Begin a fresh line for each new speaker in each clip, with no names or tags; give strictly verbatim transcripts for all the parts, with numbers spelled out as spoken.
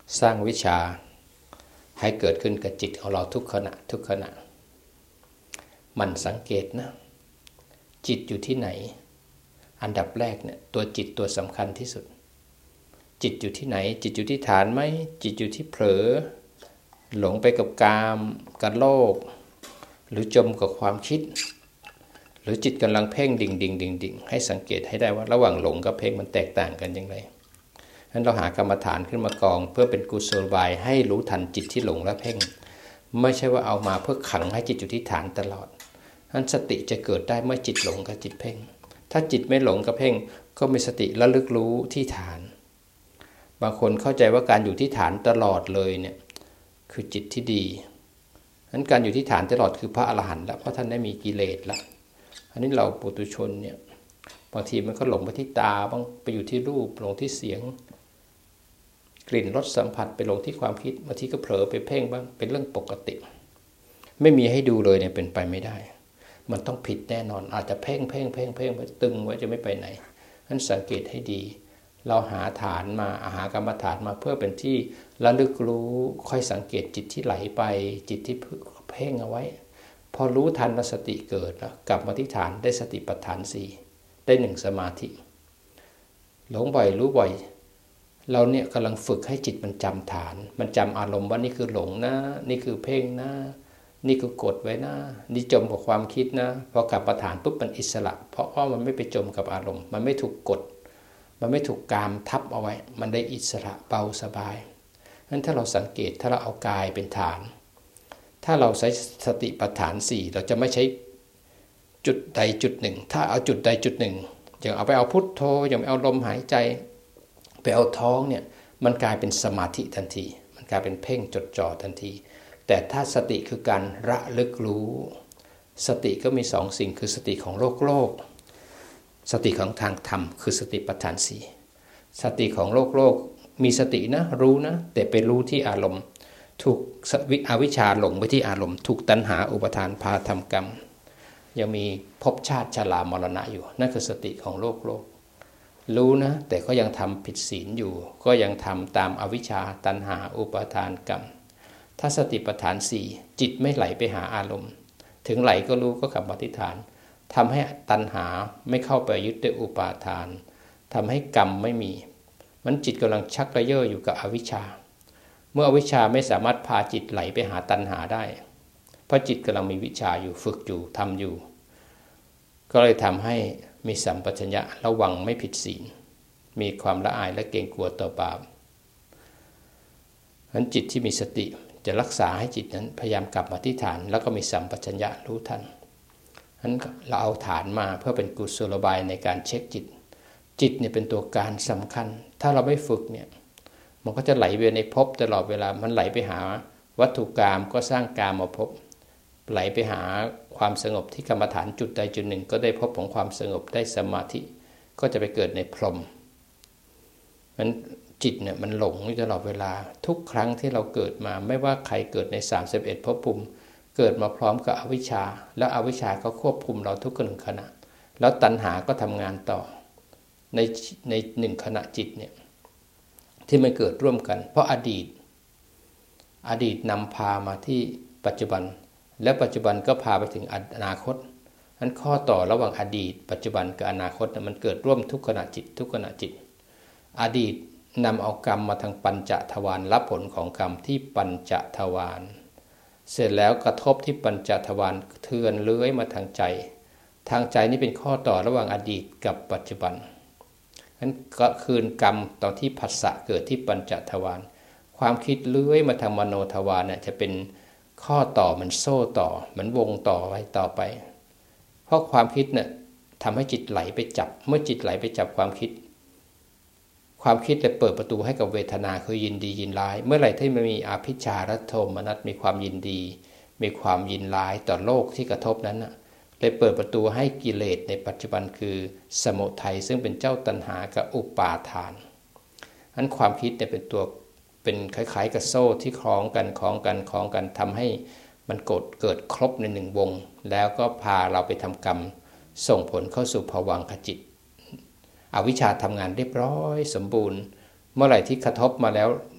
สร้างวิชาให้เกิดขึ้นกับจิตของเราทุกขณะทุกขณะมันสังเกตนะจิตอยู่ที่ไหนอันดับแรกเนี่ยตัวจิตตัวสำคัญที่สุดจิตอยู่ที่ไหนจิตอยู่ที่ฐานไหมจิตอยู่ที่เผลอหลงไปกับกามกับโลกหรือจมกับความคิดหรือจิตกำลังเพ่งดิ่งดิ่งดิ่งดิ่งให้สังเกตให้ได้ว่าระหว่างหลงกับเพ่งมันแตกต่างกันอย่างไรนั้นเราหากรรมฐานขึ้นมากองเพื่อเป็นกุศโลบายให้รู้ทันจิตที่หลงและเพ่งไม่ใช่ว่าเอามาเพื่อขังให้จิตอยู่ที่ฐานตลอดนั้นสติจะเกิดได้เมื่อจิตหลงกับจิตเพ่งถ้าจิตไม่หลงกับเพ่งก็มีสติระลึกรู้ที่ฐานบางคนเข้าใจว่าการอยู่ที่ฐานตลอดเลยเนี่ยคือจิตที่ดีนั้นการอยู่ที่ฐานตลอดคือพระอรหันต์แล้วเพราะท่านได้มีกิเลสแล้วอันนี้เราปุถุชนเนี่ยบางทีมันก็หลงไปที่ตาบางไปอยู่ที่รูปหลงที่เสียงกลิ่นรสสัมผัสไปหลงที่ความคิดบางทีก็เผลอไปเพ่งบ้างเป็นเรื่องปกติไม่มีให้ดูเลยเนี่ยเป็นไปไม่ได้มันต้องผิดแน่นอนอาจจะเพ่งเพ่งเพ่งเพ่งไปตึงไว้จะไม่ไปไหนนั้นสังเกตให้ดีเราหาฐานมาหากรรมฐานมาเพื่อเป็นที่ระลึกรู้ค่อยสังเกตจิตที่ไหลไปจิตที่เพ่งเอาไว้พอรู้ทันสติเกิดแล้วกลับมาที่ฐานได้สติปัฏฐานสี่ได้หนึ่งสมาธิหลงบ่อยรู้บ่อยเราเนี่ยกำลังฝึกให้จิตมันจำฐานมันจำอารมณ์ว่านี่คือหลงนะนี่คือเพ่งนะนี่คือกดไว้นะนี่จมกับความคิดนะพอกลับมาฐานปุ๊บมันอิสระเพราะว่ามันไม่ไปจมกับอารมณ์มันไม่ถูกกดมันไม่ถูกกามทับเอาไว้มันได้อิสระเบาสบายงั้นถ้าเราสังเกตถ้าเราเอากายเป็นฐานถ้าเราใช้สติปัฏฐานสี่เราจะไม่ใช้จุดใดจุดหนึ่งถ้าเอาจุดใดจุดหนึ่งอย่างเอาไปเอาพุทโธอย่างเอาลมหายใจไปเอาท้องเนี่ยมันกลายเป็นสมาธิทันทีมันกลายเป็นเพ่งจดจ่อทันทีแต่ถ้าสติคือการระลึกรู้สติก็มีสองสิ่งคือสติของโลกโลกสติของทางธรรมคือสติปัฏฐานสี่สติของโลกโลกมีสตินะรู้นะแต่ไปรู้ที่อารมณ์ถูกอวิชชาหลงไปที่อารมณ์ถูกตัณหาอุปทานพาทำกรรมยังมีภพชาติชรามรณะอยู่นั่นคือสติของโลกโลกรู้นะแต่ก็ยังทำผิดศีลอยู่ก็ยังทำตามอวิชชาตัณหาอุปทานกรรมถ้าสติปัฏฐานสี่จิตไม่ไหลไปหาอารมณ์ถึงไหลก็รู้ก็กลับมาที่ฐานทำให้ตัณหาไม่เข้าไปยึดด้วยอุปาทานทำให้กรรมไม่มีมันจิตกำลังชักกระเยาะอยู่กับอวิชชาเมื่ออวิชชาไม่สามารถพาจิตไหลไปหาตัณหาได้เพราะจิตกำลังมีวิชาอยู่ฝึกอยู่ทำอยู่ก็เลยทำให้มีสัมปชัญญะระวังไม่ผิดศีลมีความละอายและเกรงกลัวต่อบาปฉะนั้นจิตที่มีสติจะรักษาให้จิตนั้นพยายามกลับมาที่ฐานแล้วก็มีสัมปชัญญะรู้ทันฉะนั้นเราเอาฐานมาเพื่อเป็นกุศโลบายในการเช็คจิตจิตเนี่ยเป็นตัวการสำคัญถ้าเราไม่ฝึกเนี่ยมันก็จะไหลไปในภพตลอดเวลามันไหลไปหาวัตถุกรรมก็สร้างกามมาภพไหลไปหาความสงบที่กรรมฐานจุดใดจุดหนึ่งก็ได้พบของความสงบได้สมาธิก็จะไปเกิดในพรหมมันจิตเนี่ยมันหลงอยู่ตลอดเวลาทุกครั้งที่เราเกิดมาไม่ว่าใครเกิดในสามสิบเอ็ดภพภูมิเกิดมาพร้อมกับอวิชชาแล้วอวิชชาก็ควบคุมเราทุกหนึ่งขณะแล้วตัณหาก็ทำงานต่อในในหนึ่งขณะจิตเนี่ยที่มันเกิดร่วมกันเพราะอดีตอดีตนำพามาที่ปัจจุบันและปัจจุบันก็พาไปถึงอนาคตนั้นข้อต่อระหว่างอดีตปัจจุบันกับอนาคตมันเกิดร่วมทุกขณะจิตทุกขณะจิตอดีตนำเอากรรมมาทางปัญจทวารรับผลของกรรมที่ปัญจทวารเสร็จแล้วกระทบที่ปัญจทวารเทือนเลื้อยมาทางใจทางใจนี่เป็นข้อต่อระหว่างอดีตกับปัจจุบันนั้นก็คืนกรรมตอนที่ผัสสะเกิดที่ปัญจทวารความคิดเลื้อยมาทางมโนทวารเนี่ยจะเป็นข้อต่อมันโซ่ต่อเหมือนวงต่อไว้ต่อไปเพราะความคิดเนี่ยทำให้จิตไหลไปจับเมื่อจิตไหลไปจับความคิดความคิดจะเปิดประตูให้กับเวทนาคือยินดียินร้ายเมื่อไหร่ที่มันมีอภิชาและโทมนัสมีความยินดีมีความยินร้ายต่อโลกที่กระทบนั้นน่ะเลยเปิดประตูให้กิเลสในปัจจุบันคือสมุทัยซึ่งเป็นเจ้าตัณหากับอุปาทานนั้นความคิดเนี่ยเป็นตัวเป็นคล้ายๆกับโซ่ที่คล้องกันคล้องกันคล้องกันทำให้มันเกิดเกิดครบในหนึ่งวงแล้วก็พาเราไปทำกรรมส่งผลเข้าสู่ภวังคจิตอวิชชาทำงานเรียบร้อยสมบูรณ์เมื่อไหร่ที่กระทบมาแล้ว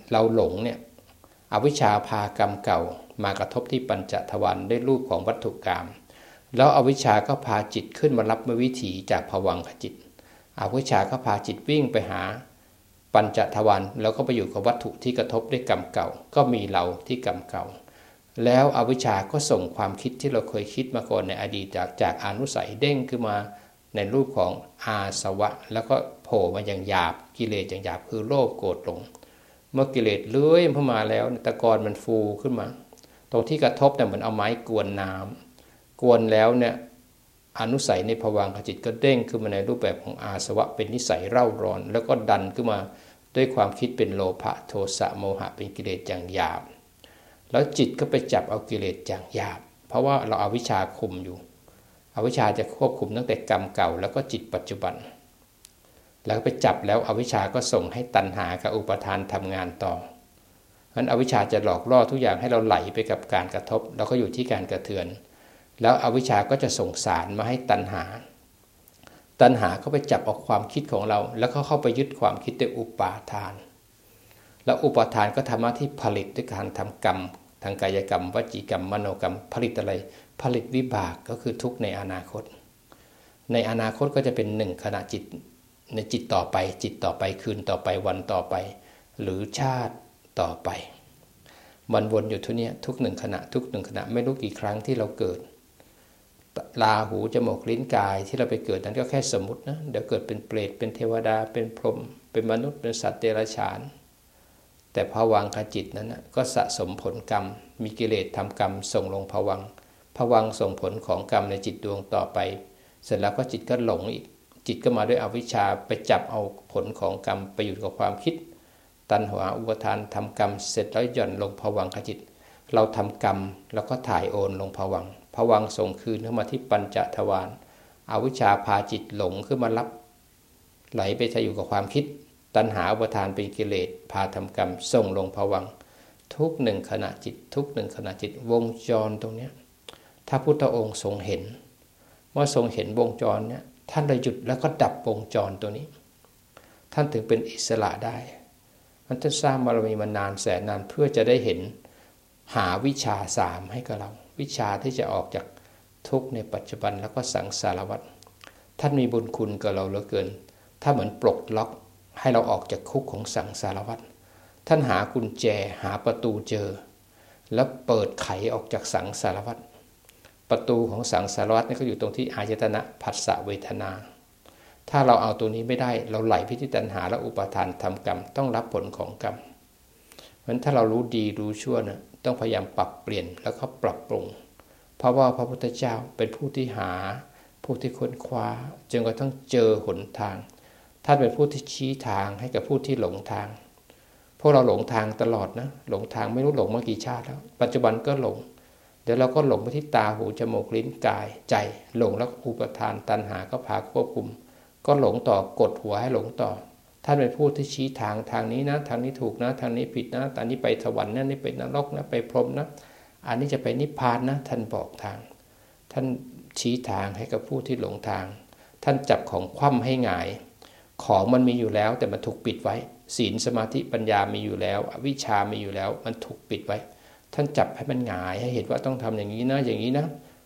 เราหลงเนี่ยอวิชชาพากรรมเก่ามากระทบที่ปัญจทวารด้วยรูปของวัตถุกรรมแล้วอวิชชาก็พาจิตขึ้นมารับวิถีจากภวังคจิตอวิชชาก็พาจิตวิ่งไปหาปัญจทวารแล้วก็ไปอยู่กับวัตถุที่กระทบด้วยกรรมเก่าก็มีเราที่กรรมเก่าแล้วอวิชชาก็ส่งความคิดที่เราเคยคิดมาก่อนในอดีตจากจากอนุสัยเด้งขึ้นมาในรูปของอาสวะแล้วก็โผล่มาอย่างหยาบกิเลสอย่างหยาบคือโลภโกรธหลงเมื่อกิเลสเลื้อยเข้ามาแล้วตะกอนมันฟูขึ้นมาตรงที่กระทบเนี่ยเหมือนเอาไม้กวนน้ำกวนแล้วเนี่ยอนุสัยในภวังคจิตก็เด้งขึ้นมาในรูปแบบของอาสวะเป็นนิสัยเร่าร้อนแล้วก็ดันขึ้นมาด้วยความคิดเป็นโลภะโทสะโมหะเป็นกิเลสอย่างหยาบแล้วจิตก็ไปจับเอากิเลสอย่างหยาบเพราะว่าเราเอาวิชาคุมอยู่อวิชชาจะควบคุมตั้งแต่กรรมเก่าแล้วก็จิตปัจจุบันแล้วไปจับแล้วอวิชชาก็ส่งให้ตัณหากับอุปาทานทำงานต่อเพราะฉะนั้นอวิชชาจะหลอกล่อทุกอย่างให้เราไหลไปกับการกระทบแล้วก็อยู่ที่การกระเทือนแล้วอวิชชาก็จะส่งสารมาให้ตัณหาตัณหาก็ไปจับเอาความคิดของเราแล้วก็เข้าไปยึดความคิดด้วยอุปาทานแล้วอุปาทานก็ทำหน้าที่ผลิตด้วยการทำกรรมทางกายกรรมวจีกรรมมโนกรรมผลิตอะไรผลิตวิบากก็คือทุกข์ในอนาคตในอนาคตก็จะเป็นหนึ่งขณะจิตในจิตต่อไปจิตต่อไปคืนต่อไปวันต่อไปหรือชาติต่อไปมันวนอยู่ทุกนี้ทุกหนึ่งขณะทุกหนึ่งขณะไม่รู้กี่ครั้งที่เราเกิดราหูจมูกลิ้นกายที่เราไปเกิดนั้นก็แค่สมมตินะเดี๋ยวเกิดเป็นเปรตเป็นเทวดาเป็นพรหมเป็นมนุษย์เป็นสัตว์เดรัจฉานแต่ภวังคจิตนั้นนะก็สะสมผลกรรมมีกิเลสทำกรรมส่งลงภวังค์ภวังค์ส่งผลของกรรมในจิตดวงต่อไปเสร็จแล้วก็จิตก็หลงอีกจิตก็มาด้วยอวิชชาไปจับเอาผลของกรรมไปอยู่กับความคิดตัณหาอุปทานทำกรรมเสร็จแล้วหย่อนลงภวังคจิตเราทำกรรมแล้วก็ถ่ายโอนลงภวังค์ภวังค์ส่งคืนเข้ามาที่ปัญจทวารอวิชชาพาจิตหลงขึ้นมารับไหลไปจะอยู่กับความคิดตัณหาอุปทานเป็นกิเลสพาทำกรรมส่งลงภวังค์ทุกหนึ่งขณะจิตทุกหนึ่งขณะจิตวงจรตรงนี้ถ้าพุทธองค์ทรงเห็นเมื่อทรงเห็นวงจรเนี่ยท่านเลยหยุดแล้วก็ดับวงจรตัวนี้ท่านถึงเป็นอิสระได้มันจะสร้างบารมีมานานแสนนานเพื่อจะได้เห็นหาวิชาสามให้กับเราวิชาที่จะออกจากทุกข์ในปัจจุบันแล้วก็สังสารวัฏท่านมีบุญคุณกับเราเหลือเกินถ้าเหมือนปลดล็อกให้เราออกจากคุกของสังสารวัฏท่านหากุญแจหาประตูเจอแล้วเปิดไขออกจากสังสารวัฏประตูของสังสารวัฏนี่ก็อยู่ตรงที่อายตนะผัสสะเวทนาถ้าเราเอาตัวนี้ไม่ได้เราไหลไปที่ตัณหาและอุปาทานทำกรรมต้องรับผลของกรรมเพราะฉะนั้นถ้าเรารู้ดีรู้ชั่วนะต้องพยายามปรับเปลี่ยนแล้วก็ปรับปรุงเพราะว่าพระพุทธเจ้าเป็นผู้ที่หาผู้ที่ค้นคว้าจนกระทั่งเจอหนทางท่านเป็นผู้ที่ชี้ทางให้กับผู้ที่หลงทางพวกเราหลงทางตลอดนะหลงทางไม่รู้หลงมากี่ชาติแล้วปัจจุบันก็หลงเดี๋ยวเราก็หลงไปที่ตาหูจมูกลิ้นกายใจหลงแล้วอุปทานตัณหาก็พาควบคุมก็หลงต่อกดหัวให้หลงต่อท่านเป็นผู้ที่ชี้ทางทางนี้นะทางนี้ถูกนะทางนี้ผิดนะทางนี้ไปสวรรค์นะนี่ไปนรกนะไปพรหมนะอันนี้จะไปนิพพานนะท่านบอกทางท่านชี้ทางให้กับผู้ที่หลงทางท่านจับของคว่ำให้หงายของมันมีอยู่แล้วแต่มันถูกปิดไว้ศีลสมาธิปัญญามีอยู่แล้วอวิชชามีอยู่แล้วมันถูกปิดไว้ท่านจับให้มันหงายให้เห็นว่าต้องทำอย่างนี้นะอย่างนี้นะ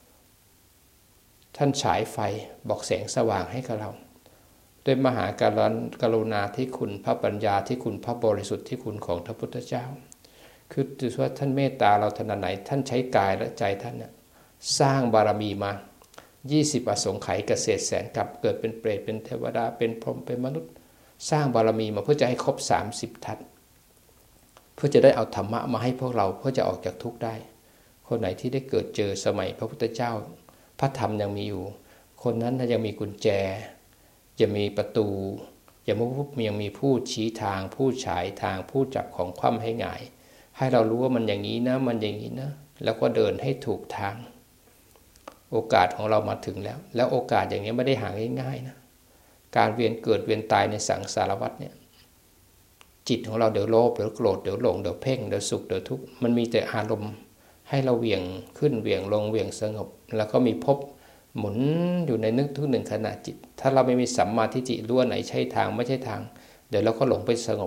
ท่านฉายไฟบอกแสงสว่างให้กับเราด้วยมหาการุณาธิคุณพระปัญญาที่คุณพระบริสุทธิ์ที่คุณของพระพุทธเจ้าคือถือว่าท่านเมตตาเราขนาดไหนท่านใช้กายและใจท่านเนี่ยสร้างบารมีมายี่สิบอสงไขยเกษตรแสนกับเกิดเป็นเปรตเป็นเทวดาเป็นพรหมเป็นมนุษย์สร้างบารมีมาเพื่อจะให้ครบสามสิบทัศเพื่อจะได้เอาธรรมะมาให้พวกเราเพื่อจะออกจากทุกข์ได้คนไหนที่ได้เกิดเจอสมัยพระพุทธเจ้าพระธรรมยังมีอยู่คนนั้นยังมีกุญแจจะมีประตูยังมียังมีผู้ชี้ทางผู้ฉายทางผู้จับของคว่ำให้หงายให้เรารู้ว่ามันอย่างนี้นะมันอย่างนี้นะแล้วก็เดินให้ถูกทางโอกาสของเรามาถึงแล้วแล้วโอกาสอย่างนี้ไม่ได้หาง่ายๆนะการเวียนเกิดเวียนตายในสังสารวัฏเนี่ยจิตของเราเดี๋ยวโลภเดี๋ยวโกรธเดี๋ยวหลงเดี๋ยวเพ่งเดี๋ยวสุขเดี๋ยวทุกข์มันมีแต่อารมณ์ให้เราเหวี่ยงขึ้นเหวี่ยงลงเหวี่ยงสงบแล้วก็มีภพหมุนอยู่ในนึกทุกหนึ่งขณะจิตถ้าเราไม่มีสัมมาทิฏฐิรู้ว่าไหนใช่ทางไม่ใช่ทางเดี๋ยวเราก็หลงไปสงบ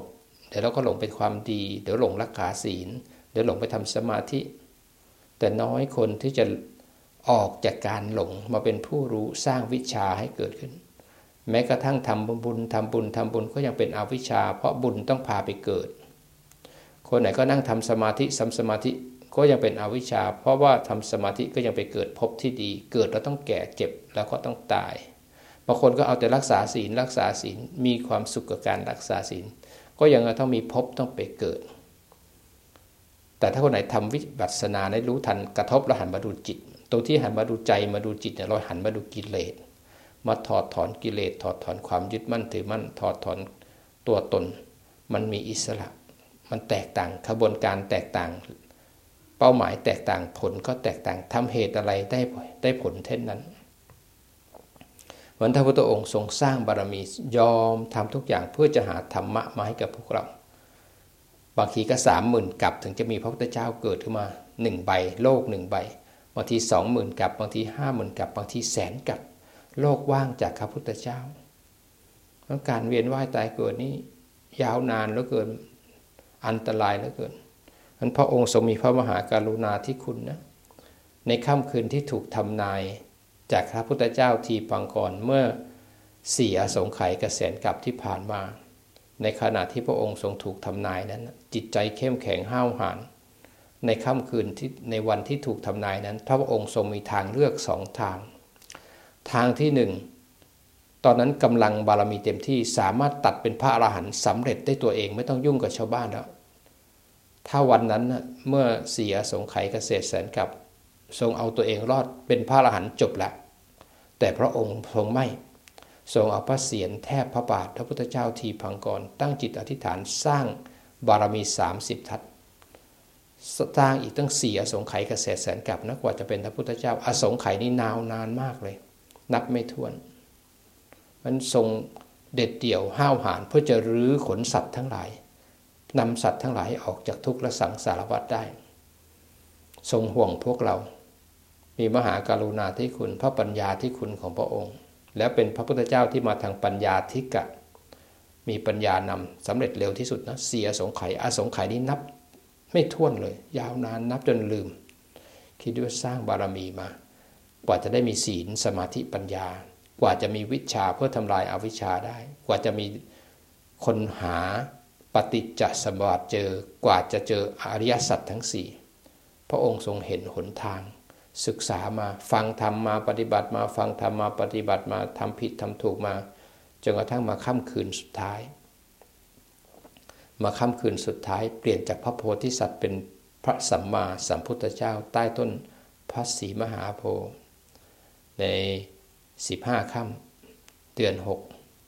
เดี๋ยวเราก็หลงเป็นความดีเดี๋ยวหลงรักษาศีลเดี๋ยวหลงไปทำสมาธิแต่น้อยคนที่จะออกจากการหลงมาเป็นผู้รู้สร้างวิชาให้เกิดขึ้นแม้กระทั่งทำบุญทำบุญทำบุญก็ยังเป็นอวิชชาเพราะบุญต้องพาไปเกิดคนไหนก็นั่งทำสมาธิซ้ำสมาธิก็ยังเป็นอวิชชาเพราะว่าทำสมาธิก็ยังไปเกิดภพที่ดีเกิดแล้วต้องแก่เจ็บแล้วก็ต้องตายบางคนก็เอาแต่รักษาศีลรักษาศีลมีความสุขกับการรักษาศีลก็ยังต้องมีภพต้องไปเกิดแต่ถ้าคนไหนทำวิปัสสนาได้รู้ทันกระทบแล้วหันมาดูจิตตรงที่หันมาดูใจมาดูจิตเนี่ยเราหันมาดูกิเลสมาถอดถอนกิเลสถอดถอนความยึดมั่นถือมั่นถอดถอนตัวตนมันมีอิสระมันแตกต่างขบวนการแตกต่างเป้าหมายแตกต่างผลก็แตกต่างทำเหตุอะไรได้ได้ผลเท่านั้นวันพระพุทธองค์ทรงสร้างบารมียอมทำทุกอย่างเพื่อจะหาธรรมะมาให้กับพวกเราบางทีก็สามหมื่นกับถึงจะมีพระพุทธเจ้าเกิดขึ้นมาหนึ่งใบโลกหนึ่งใบบางทีสองหมื่นกับบางทีห้าหมื่นกับบางทีแสนกับโลกว่างจากพระพุทธเจ้าเพราะการเวียนว่ายตายเกิดนี้ยาวนานเหลือเกินอันตรายเหลือเกินนั้นพระองค์ทรงมีพระมหากรุณาธิคุณนะในค่ำคืนที่ถูกทำนายจากพระพุทธเจ้าทีปังกรเมื่อสี่อสงไขยกับแสนกับที่ผ่านมาในขณะที่พระองค์ทรงถูกทำนายนั้นจิตใจเข้มแข็งห้าวหาญในค่ำคืนที่ในวันที่ถูกทำนายนั้นพระองค์ทรงมีทางเลือกสองทางทางที่หนึ่งตอนนั้นกำลังบารมีเต็มที่สามารถตัดเป็นพระอรหันต์สำเร็จได้ตัวเองไม่ต้องยุ่งกับชาวบ้านแล้วถ้าวันนั้นเมื่อเสียสงไขยเกษตรแสนกับทรงเอาตัวเองรอดเป็นพระอรหันต์จบแล้วแต่พระองค์ทรงไม่ทรงเอาพระเศียรแทบพระบาทพระพุทธเจ้าทีพังกรตั้งจิตอธิษฐานสร้างบารมีสามสิบทัศสร้างอีกตั้งสี่อสงไขยเกษตรแสนกับนักกว่าจะเป็นพระพุทธเจ้าอสงไขยนี่นาวนานมากเลยนับไม่ถ้วนมันทรงเด็ดเดี่ยวห้าวหาญเพื่อจะรื้อขนสัตว์ทั้งหลายนำสัตว์ทั้งหลายออกจากทุกข์และสังสารวัฏได้ทรงห่วงพวกเรามีมหากรุณาธิคุณพระปัญญาธิคุณของพระองค์และเป็นพระพุทธเจ้าที่มาทางปัญญาธิกะมีปัญญานำสำเร็จเร็วที่สุดนะเสียอสงไขยอสงไขยนี้นับไม่ถ้วนเลยยาวนานนับจนลืมคิดว่าสร้างบารมีมากว่าจะได้มีศีลสมาธิปัญญากว่าจะมีวิชาเพื่อทำลายอวิชชาได้กว่าจะมีคนหาปฏิจจสมุปบาทเจอกว่าจะเจออริยสัจทั้งสี่พระองค์ทรงเห็นหนทางศึกษามาฟังธรรมมาปฏิบัติมาฟังธรรมมาปฏิบัติมาทำผิดทำถูกมาจนกระทั่งมาค่ำคืนสุดท้ายมาค่ำคืนสุดท้ายเปลี่ยนจากพระโพธิสัตว์เป็นพระสัมมาสัมพุทธเจ้าใต้ต้นพระศรีมหาโพธิ์ในสิบห้าค่ำเดือนหก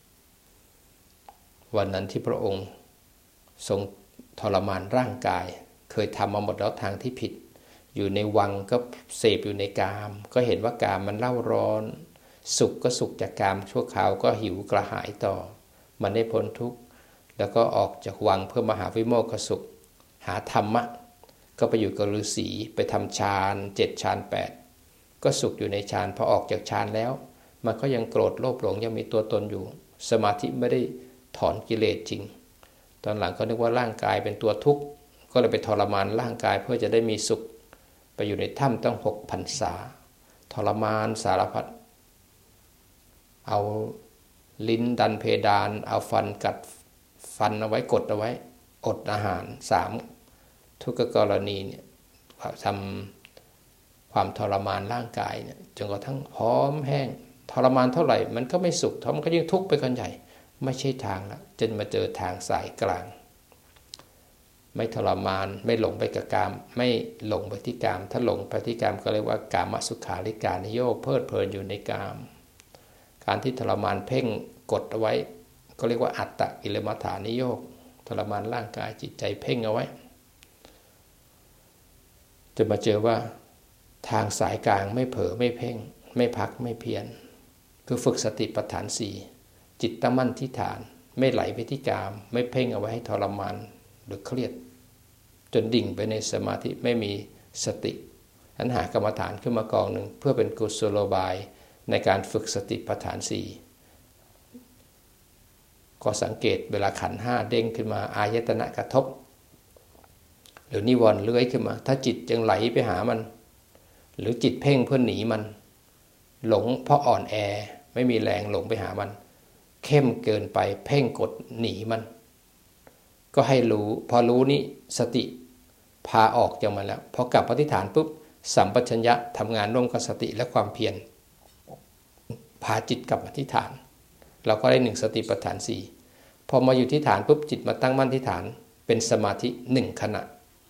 วันนั้นที่พระองค์ทรงทรมานร่างกายเคยทำมาหมดแล้วทางที่ผิดอยู่ในวังก็เสพอยู่ในกามก็เห็นว่ากามมันเล่าร้อนสุขก็สุขจากกามชั่วคราวก็หิวกระหายต่อมันได้พ้นทุกข์แล้วก็ออกจากวังเพื่อมาหาวิโมกขสุขหาธรรมะก็ไปอยู่กับฤาษีไปทำฌานเจ็ดฌานแปดก็สุขอยู่ในฌานพอออกจากฌานแล้วมันก็ยังโกรธโลภหลงยังมีตัวตนอยู่สมาธิไม่ได้ถอนกิเลสจริงตอนหลังก็นึกว่าร่างกายเป็นตัวทุกข์ก็เลยไปทรมานร่างกายเพื่อจะได้มีสุขไปอยู่ในถ้ำตั้งหกพรรษาทรมานสารพัดเอาลิ้นดันเพดานเอาฟันกัดฟันเอาไว้กดเอาไว้อดอาหารสามทุกกรณีเนี่ยทำความทรมานร่างกายเนี่ยจนกระทั่งพร้อมแห้งทรมานเท่าไหร่มันก็ไม่สุขท้อมันก็ยิ่งทุกข์ไปกันใหญ่ไม่ใช่ทางละจนมาเจอทางสายกลางไม่ทรมานไม่หลงไปกับกามไม่หลงไปที่กามถ้าหลงไปที่กามก็เรียกว่ากามสุขาริการนิโยคเพลิดเพลินอยู่ในกามการที่ทรมานเพ่งกดเอาไว้ก็เรียกว่าอัตตกิลมัฏฐานิโยคทรมานร่างกายจิตใจเพ่งเอาไว้จะมาเจอว่าทางสายกลางไม่เผลอไม่เพ่งไม่พักไม่เพียรคือฝึกสติปัฏฐานสี่จิตตั้งมั่นที่ฐานไม่ไหลไปที่กามไม่เพ่งเอาไว้ให้ทรมานหรือเครียดจนดิ่งไปในสมาธิไม่มีสติอันหากรรมฐานขึ้นมากองหนึ่งเพื่อเป็นกุศโลบายในการฝึกสติปัฏฐานสี่ก็สังเกตเวลาขันธ์ห้าเด้งขึ้นมาอายตนะกระทบหรือนิวรณ์เลื้อยขึ้นมาถ้าจิตยังไหลไปหามันหรือจิตเพ่งเพื่อหนีมันหลงเพราะอ่อนแอไม่มีแรงหลงไปหามันเข้มเกินไปเพ่งกดหนีมันก็ให้รู้พอรู้นี้สติพาออกจากมันแล้วพอกลับปฏิฐานปุ๊บสัมปชัญญะทำงานร่วมกับสติและความเพียรพาจิตกลับมาที่ฐานเราก็ได้หนึ่งสติปัฏฐานสี่พอมาอยู่ที่ฐานปุ๊บจิตมาตั้งมั่นที่ฐานเป็นสมาธิหนึ่งขณะ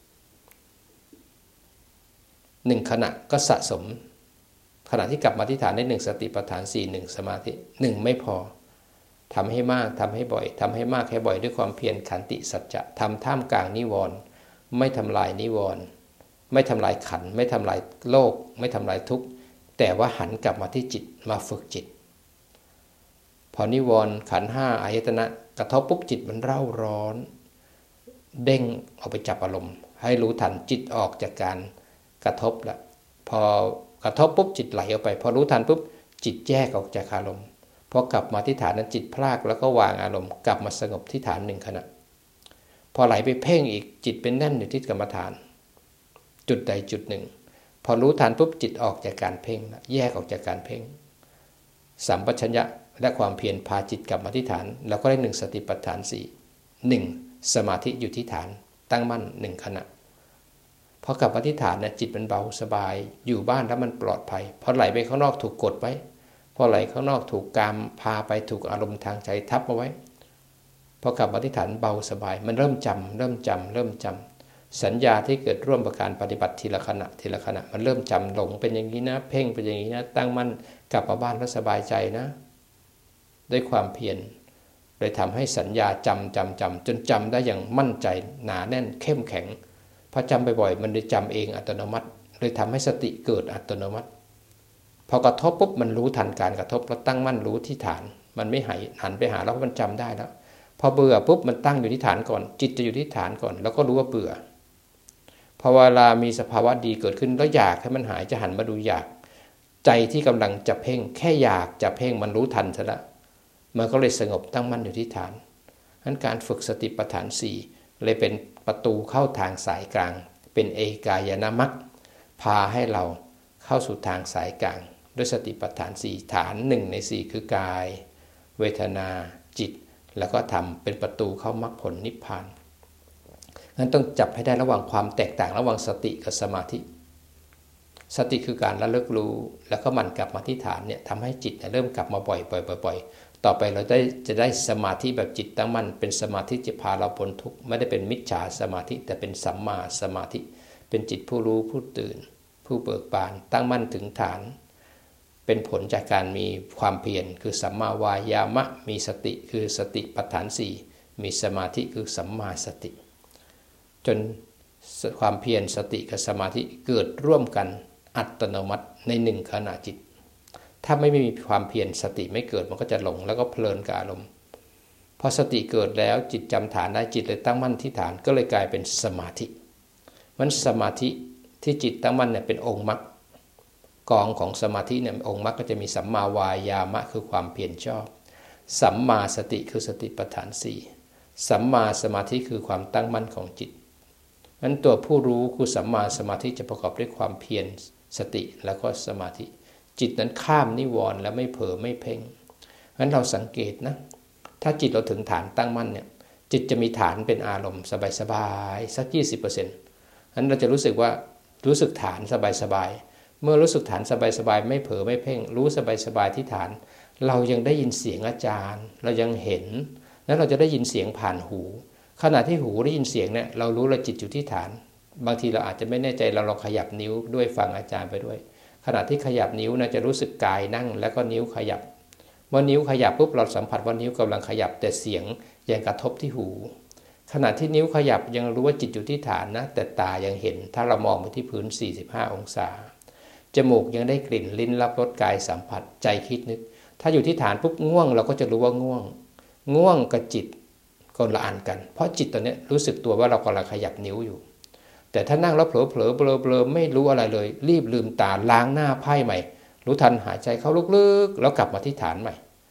หนึ่งขณะก็สะสมขณะที่กลับมาที่ฐานได้หนึ่งสติปัฏฐานสี่หนึ่งสมาธิหนึ่งไม่พอทำให้มากทำให้บ่อยทำให้มากให้บ่อยด้วยความเพียรขันติสัจจะทำท่ามกลางนิวรณ์ไม่ทำลายนิวรณ์ไม่ทำลายขันธ์ไม่ทำลายโลกไม่ทำลายทุกข์แต่ว่าหันกลับมาที่จิตมาฝึกจิตพอนิวรณ์ขันธ์ห้าอายตนะกระทบปุ๊บจิตมันเร่าร้อนเด้งออกไปจับอารมณ์ให้รู้ทันจิตออกจากการกระทบแล้วพอกระทบปุ๊บจิตไหลออกไปพอรู้ทันปุ๊บจิตแยกออกจากอารมณ์พอกลับมาที่ฐานนั้นจิตพลากแล้วก็วางอารมณ์กลับมาสงบที่ฐานหนึ่งขณะพอไหลไปเพ่งอีกจิตเป็นแน่นอยู่ที่กรรมฐานจุดใดจุดหนึ่งพอรู้ทันปุ๊บจิตออกจากการเพ่งแยกออกจากการเพ่งสัมปชัญญะและความเพียรพาจิตกลับมาที่ฐานแล้วก็ได้หนึ่งสติปัฏฐานสี่หนึ่งสมาธิอยู่ที่ฐานตั้งมั่นหนึ่งขณะพอกลับมาที่ฐานเนี่ยจิตมันเบาสบายอยู่บ้านแล้วมันปลอดภัยพอไหลไปข้างนอกถูกกดไว้พอไหลข้างนอกถูกกามพาไปถูกอารมณ์ทางใจทับเอาไว้พอกลับมาที่ฐานเบาสบายมันเริ่มจำเริ่มจำเริ่มจำสัญญาที่เกิดร่วมประการปฏิบัติทีละขณะทีละขณะมันเริ่มจำหลงเป็นอย่างนี้นะเพ่งเป็นอย่างนี้นะตั้งมั่นกลับมาบ้านแล้วสบายใจนะด้วยความเพียรเลยทำให้สัญญาจำจำจำจนจำได้อย่างมั่นใจหนาแน่นเข้มแข็งพอจำบ่อยๆมันเลยจำเองอัตโนมัติเลยทำให้สติเกิดอัตโนมัติพอกระทบปุ๊บมันรู้ทันการกระทบแล้วตั้งมั่นรู้ที่ฐานมันไม่หายหันไปหาแล้วมันจำได้แล้วพอเบื่อปุ๊บมันตั้งอยู่ที่ฐานก่อนจิตจะอยู่ที่ฐานก่อนแล้วก็รู้ว่าเบื่อพอเวลามีสภาวะดีเกิดขึ้นแล้วอยากให้มันหายจะหันมาดูอยากใจที่กำลังจะเพ่งแค่อยากจะเพ่งมันรู้ทันซะแล้วมันก็เลยสงบตั้งมั่นอยู่ที่ฐานนั้นการฝึกสติปัฏฐานสี่เลยเป็นประตูเข้าทางสายกลางเป็นเอกายนมรรคพาให้เราเข้าสู่ทางสายกลางด้วยสติปัฏฐานสี่ฐานหนึ่งในสี่คือกายเวทนาจิตแล้วก็ทำเป็นประตูเข้ามรรคผลนิพพานงั้นต้องจับให้ได้ระหว่างความแตกต่างระหว่างสติกับสมาธิสติคือการระลึกรู้แล้วก็มันกลับมาที่ฐานเนี่ยทำให้จิตเริ่มกลับมาบ่อยๆๆๆต่อไปเราได้จะได้สมาธิแบบจิตตั้งมั่นเป็นสมาธิที่พาเราพ้นทุกข์ไม่ได้เป็นมิจฉาสมาธิแต่เป็นสัมมาสมาธิเป็นจิตผู้รู้ผู้ตื่นผู้เบิกบานตั้งมั่นถึงฐานเป็นผลจากการมีความเพียรคือสัมมาวายามะมีสติคือสติปัฏฐานสี่มีสมาธิคือสัมมาสติจนความเพียรสติกับสมาธิเกิดร่วมกันอัตโนมัติในหนึ่งขณะจิตถ้าไม่มีความเพียรสติไม่เกิดมันก็จะหลงแล้วก็เพลินกับอารมณ์พอสติเกิดแล้วจิตจำฐานได้จิตเลยตั้งมั่นที่ฐานก็เลยกลายเป็นสมาธิมันสมาธิที่จิตตั้งมั่นเนี่ยเป็นองค์มรรคกองของสมาธิเนี่ยองค์มรรคก็จะมีสัมมาวายามะคือความเพียรชอบสัมมาสติคือสติปัฏฐานสี่สัมมาสมาธิคือความตั้งมั่นของจิตนั้นตัวผู้รู้คือสัมมาสมาธิจะประกอบด้วยความเพียรสติแล้วก็สมาธิจิตนั้นข้ามนิวรณ์และไม่เผลอไม่เพ่งงั้นเราสังเกตนะถ้าจิตเราถึงฐานตั้งมั่นเนี่ยจิตจะมีฐานเป็นอารมณ์สบายๆสัก ยี่สิบเปอร์เซ็นต์ งั้นเราจะรู้สึกว่ารู้สึกฐานสบายๆเมื่อรู้สึกฐานสบายๆไม่เผลอไม่เพ่งรู้สบายๆที่ฐานเรายังได้ยินเสียงอาจารย์เรายังเห็นแล้วเราจะได้ยินเสียงผ่านหูขณะที่หูได้ยินเสียงเนี่ยเรารู้เราจิตอยู่ที่ฐานบางทีเราอาจจะไม่แน่ใจเราลองขยับนิ้วด้วยฟังอาจารย์ไปด้วยขณะที่ขยับนิ้วนะจะรู้สึกกายนั่งแล้วก็นิ้วขยับเมื่อนิ้วขยับปุ๊บเราสัมผัสว่านิ้วกำลังขยับแต่เสียงยังกระทบที่หูขณะที่นิ้วขยับยังรู้ว่าจิตอยู่ที่ฐานนะแต่ตายังเห็นถ้าเรามองไปที่พื้นสี่สิบห้าองศาจมูกยังได้กลิ่นลิ้นรับรสกายสัมผัสใจคิดนึกถ้าอยู่ที่ฐานปุ๊บง่วงเราก็จะรู้ว่าง่วงง่วงกับจิตคนละอันกันเพราะจิตตัวนี้รู้สึกตัวว่าเรากำลังขยับนิ้วอยู่แต่ถ้านั่งแล้วเผลอเผลอเบลอเบลอไม่รู้อะไรเลยรีบลืมตาล้างหน้าไพ่ใหม่รู้ทันหายใจเข้าลึกๆแล้วกลับมาที่ฐานใหม่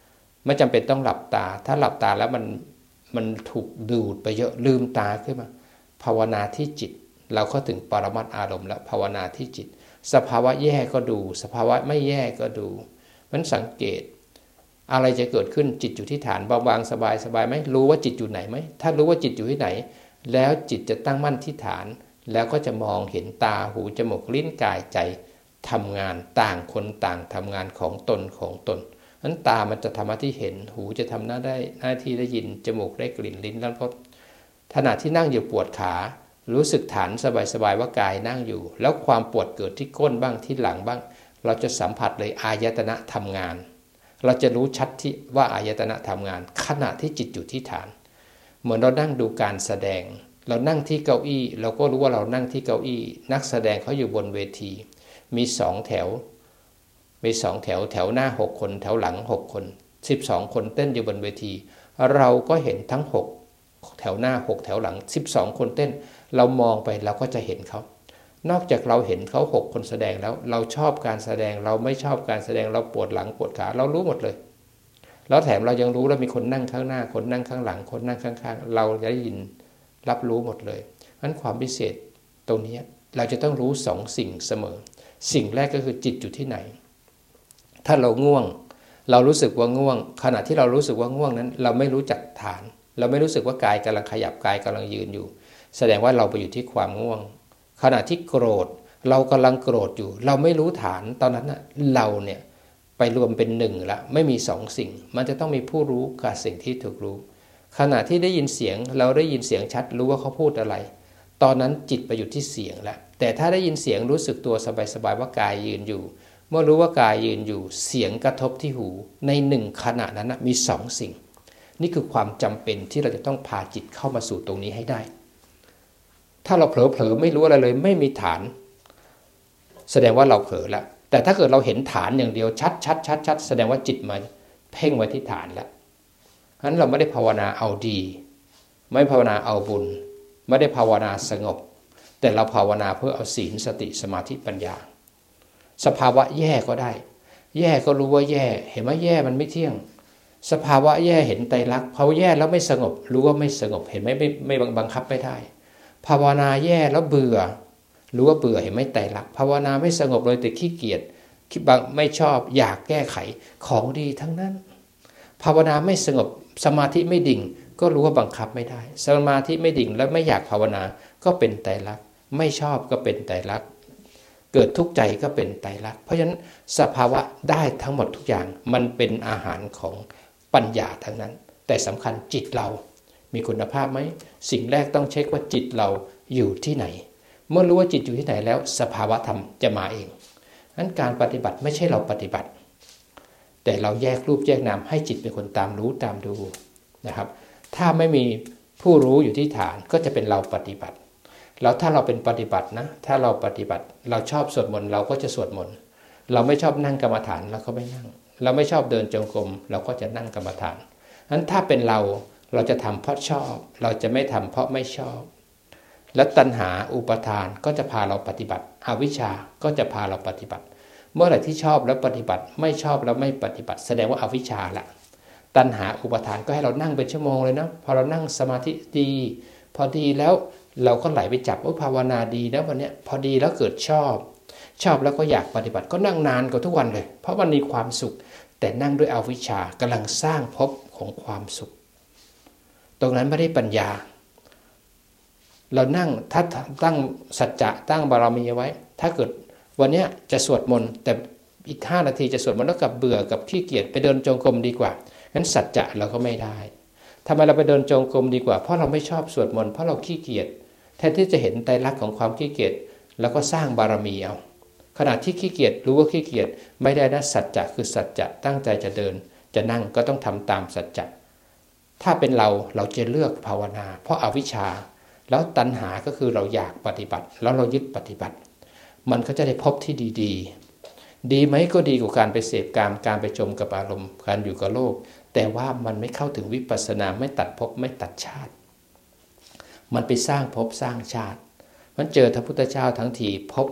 ไม่จำเป็นต้องหลับตาถ้าหลับตาแล้วมันมันถูกดูดไปเยอะลืมตาขึ้นมาภาวนาที่จิตเราเข้าถึงปรมัตถ์อารมณ์แล้วภาวนาที่จิตสภาวะแย่ก็ดูสภาวะไม่แย่ก็ดูมันสังเกตอะไรจะเกิดขึ้นจิตอยู่ที่ฐานเบาๆสบายสบายไหมรู้ว่าจิตอยู่ไหนไหมถ้ารู้ว่าจิตอยู่ที่ไหนแล้วจิตจะตั้งมั่นที่ฐานแล้วก็จะมองเห็นตาหูจมูกลิ้นกายใจทำงานต่างคนต่างทำงานของตนของตนนั้นตามันจะทำหน้าที่เห็นหูจะทำหน้าได้หน้าที่ได้ยินจมูกได้กลิ่นลิ้นได้รสขณะที่นั่งอยู่ปวดขารู้สึกฐานสบายๆว่ากายนั่งอยู่แล้วความปวดเกิดที่ก้นบ้างที่หลังบ้างเราจะสัมผัสเลยอายตนะทำงานเราจะรู้ชัดที่ว่าอายตนะทำงานขณะที่จิตอยู่ที่ฐานเหมือนเรานั่งดูการแสดงเรานั่งที่เก้าอี้เราก็รู้ว่าเรานั่งที่เก้าอี้นักแสดงเขาอยู่บนเวทีมีสองแถวมีสองแถวแถวหน้าหกคนแถวหลังหกคนสิบสองคนเต้นอยู่บนเวทีเราก็เห็นทั้งหกแถวหน้าหกแถวหลังสิบสองคนเต้นเรามองไปเราก็จะเห็นเขานอกจากเราเห็นเขาหกคนแสดงแล้วเราชอบการแสดงเราไม่ชอบการแสดงเราปวดหลังปวดขาเรารู้หมดเลยแล้วแถมเรายังรู้แล้วมีคนนั่งข้างหน้าคนนั่งข้างหลังคนนั่งข้างๆเราได้ยินรับรู้หมดเลยงั้นความพิเศษตรงนี้เราจะต้องรู้สองสิ่งเสมอสิ่งแรกก็คือจิตอยู่ที่ไหนถ้าเราง่วงเรารู้สึกว่าง่วงขณะที่เรารู้สึกว่าง่วงนั้นเราไม่รู้จักฐานเราไม่รู้สึกว่ากายกำลังขยับกายกำลังยืนอยู่แสดงว่าเราไปอยู่ที่ความง่วงขณะที่โกรธเรากำลังโกรธอยู่เราไม่รู้ฐานตอนนั้นนะเราเนี่ยไปรวมเป็นหนึ่งละไม่มีสองสิ่งมันจะต้องมีผู้รู้กับสิ่งที่ถูกรู้ขณะที่ได้ยินเสียงเราได้ยินเสียงชัดรู้ว่าเขาพูดอะไรตอนนั้นจิตไปอยู่ที่เสียงแล้วแต่ถ้าได้ยินเสียงรู้สึกตัวสบายๆว่ากายยืนอยู่เมื่อรู้ว่ากายยืนอยู่เสียงกระทบที่หูในหนึ่งขณะนั้นนะมีสองสิ่งนี่คือความจำเป็นที่เราจะต้องพาจิตเข้ามาสู่ตรงนี้ให้ได้ถ้าเราเผลอๆไม่รู้อะไรเลยไม่มีฐานแสดงว่าเราเผลอแล้วแต่ถ้าเกิดเราเห็นฐานอย่างเดียวชัดชัดชัดชัดแสดงว่าจิตมาเพ่งไว้ที่ฐานแล้วฉะนั้นเราไม่ได้ภาวนาเอาดีไม่ภาวนาเอาบุญไม่ได้ภาวนาสงบแต่เราภาวนาเพื่อเอาศีลสติสมาธิปัญญาสภาวะแย่ก็ได้แย่ก็รู้ว่าแย่เห็นไหมแย่มันไม่เที่ยงสภาวะแย่เห็นไตรลักษณ์ภาวะแย่แล้วไม่สงบรู้ว่าไม่สงบเห็นไหมไม่ไม่บังคับไม่ได้ภาวนาแย่แล้วเบื่อรู้ว่าเบื่อเห็นไหมไตรลักษณ์ภาวนาไม่สงบเลยแต่ขี้เกียจคิดบางไม่ชอบอยากแก้ไขของดีทั้งนั้นภาวนาไม่สงบสมาธิไม่ดิ่งก็รู้ว่าบังคับไม่ได้สมาธิไม่ดิ่งแล้วไม่อยากภาวนาก็เป็นไตรลักษณ์ไม่ชอบก็เป็นไตรลักษณ์เกิดทุกข์ใจก็เป็นไตรลักษณ์เพราะฉะนั้นสภาวะได้ทั้งหมดทุกอย่างมันเป็นอาหารของปัญญาทั้งนั้นแต่สำคัญจิตเรามีคุณภาพไหมสิ่งแรกต้องเช็คว่าจิตเราอยู่ที่ไหนเมื่อรู้ว่าจิตอยู่ที่ไหนแล้วสภาวะธรรมจะมาเองงั้นการปฏิบัติไม่ใช่เราปฏิบัติแต่เราแยกรูปแยกนามให้จิตเป็นคนตามรู้ตามดูนะครับถ้าไม่มีผู้รู้อยู่ที่ฐานก็จะเป็นเราปฏิบัติแล้วถ้าเราเป็นปฏิบัตินะถ้าเราปฏิบัติเราชอบสวดมนต์เราก็จะสวดมนต์เราไม่ชอบนั่งกรรมฐานเราก็ไม่นั่งเราไม่ชอบเดินจงกรมเราก็จะนั่งกรรมฐานงั้นถ้าเป็นเราเราจะทำเพราะชอบเราจะไม่ทำเพราะไม่ชอบและตัณหาอุปทานก็จะพาเราปฏิบัติอวิชชาก็จะพาเราปฏิบัติเมื่อไหร่ที่ชอบแล้วปฏิบัติไม่ชอบแล้วไม่ปฏิบัติแสดงว่าอวิชชาละตัณหาอุปทานก็ให้เรานั่งเป็นชั่วโมงเลยนะพอเรานั่งสมาธิดีพอดีแล้วเราก็ไหลไปจับว่าภาวนาดีนะวันนี้พอดีแล้วเกิดชอบชอบแล้วก็อยากปฏิบัติก็นั่งนานกว่าทุกวันเลยเพราะมันมีความสุขแต่นั่งด้วยอวิชชากำลังสร้างภพของความสุขตรงนั้นไม่ได้ปัญญาเรานั่งถ้าตั้งสัจจะตั้งบารมีไว้ถ้าเกิดวันนี้จะสวดมนต์แต่อีกห้านาทีจะสวดมนต์แล้วกับเบื่อกับขี้เกียจไปเดินจงกรมดีกว่างั้นสัจจะเราก็ไม่ได้ทำไมเราไปเดินจงกรมดีกว่าเพราะเราไม่ชอบสวดมนต์เพราะเราขี้เกียจแทนที่จะเห็นไตรลักษณ์ของความขี้เกียจแล้วก็สร้างบารมีเอาขณะที่ขี้เกียจรู้ว่าขี้เกียจไม่ได้นะสัจจะคือสัจจะตั้งใจจะเดินจะนั่งก็ต้องทำตามสัจจะถ้าเป็นเราเราจะเลือกภาวนาเพราะอวิชชาแล้วตัณหาก็คือเราอยากปฏิบัติแล้วเรายึดปฏิบัติมันก็จะได้พบที่ดีๆดีไหมก็ดีกว่าการไปเสพกามการไปจมกับอารมณ์การอยู่กับโลกแต่ว่ามันไม่เข้าถึงวิปัสสนาไม่ตัดภพไม่ตัดชาติมันไปสร้างภพสร้างชาติมันเจอพระพุทธเจ้าทั้งทีภพ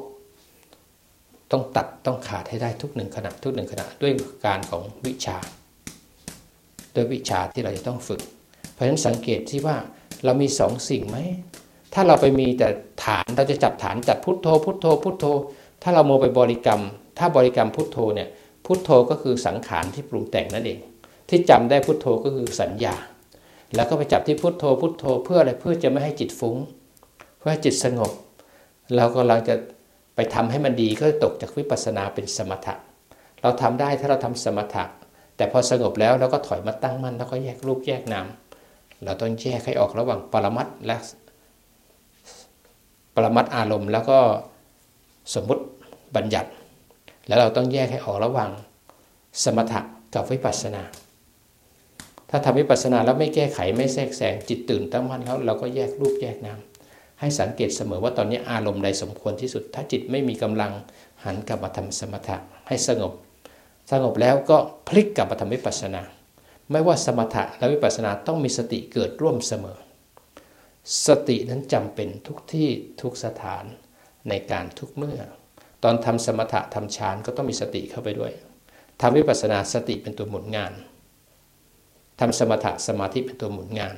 ต้องตัดต้องขาดให้ได้ทุกหนึ่งขณะทุกหนึ่งขณะด้วยการของวิชาด้วยวิชาที่เราจะต้องฝึกเพราะฉะนั้นสังเกตที่ว่าเรามีสองสิ่งไหมถ้าเราไปมีแต่ฐานเราจะจับฐานจับพุทโธพุทโธพุทโธถ้าเราโมไปบริกรรมถ้าบริกรรมพุทโธเนี่ยพุทโธก็คือสังขารที่ปรุงแต่งนั่นเองที่จำได้พุทโธก็คือสัญญาแล้วก็ไปจับที่พุทโธพุทโธเพื่ออะไรเพื่อจะไม่ให้จิตฟุ้งเพื่อให้จิตสงบเราก็เราจะไปทำให้มันดีก็ตกจากวิปัสสนาเป็นสมถะเราทำได้ถ้าเราทำสมถะแต่พอสงบแล้วเราก็ถอยมาตั้งมั่นแล้วก็แยกรูปแยกนามเราต้องแยกให้ออกระหว่างปรมัตถ์และปรมัตถ์อารมณ์แล้วก็สมมุติบัญญัติแล้วเราต้องแยกให้ออกระหว่างสมถะกับวิปัสสนาถ้าทำวิปัสสนาแล้วไม่แก้ไขไม่แทรกแซงจิตตื่นตั้งมั่นแล้วเราก็แยกรูปแยกนามให้สังเกตเสมอว่าตอนนี้อารมณ์ใดสมควรที่สุดถ้าจิตไม่มีกำลังหันกลับมาทำสมถะให้สงบสงบแล้วก็พลิกกลับมาทำวิปัสสนาไม่ว่าสมถะและวิปัสสนาต้องมีสติเกิดร่วมเสมอสตินั้นจำเป็นทุกที่ทุกสถานในการทุกเมื่อตอนทำสมถะทำฌานก็ต้องมีสติเข้าไปด้วยทำวิปัสสนาสติเป็นตัวหมุนงานทำสมถะสมาธิเป็นตัวหมุนงาน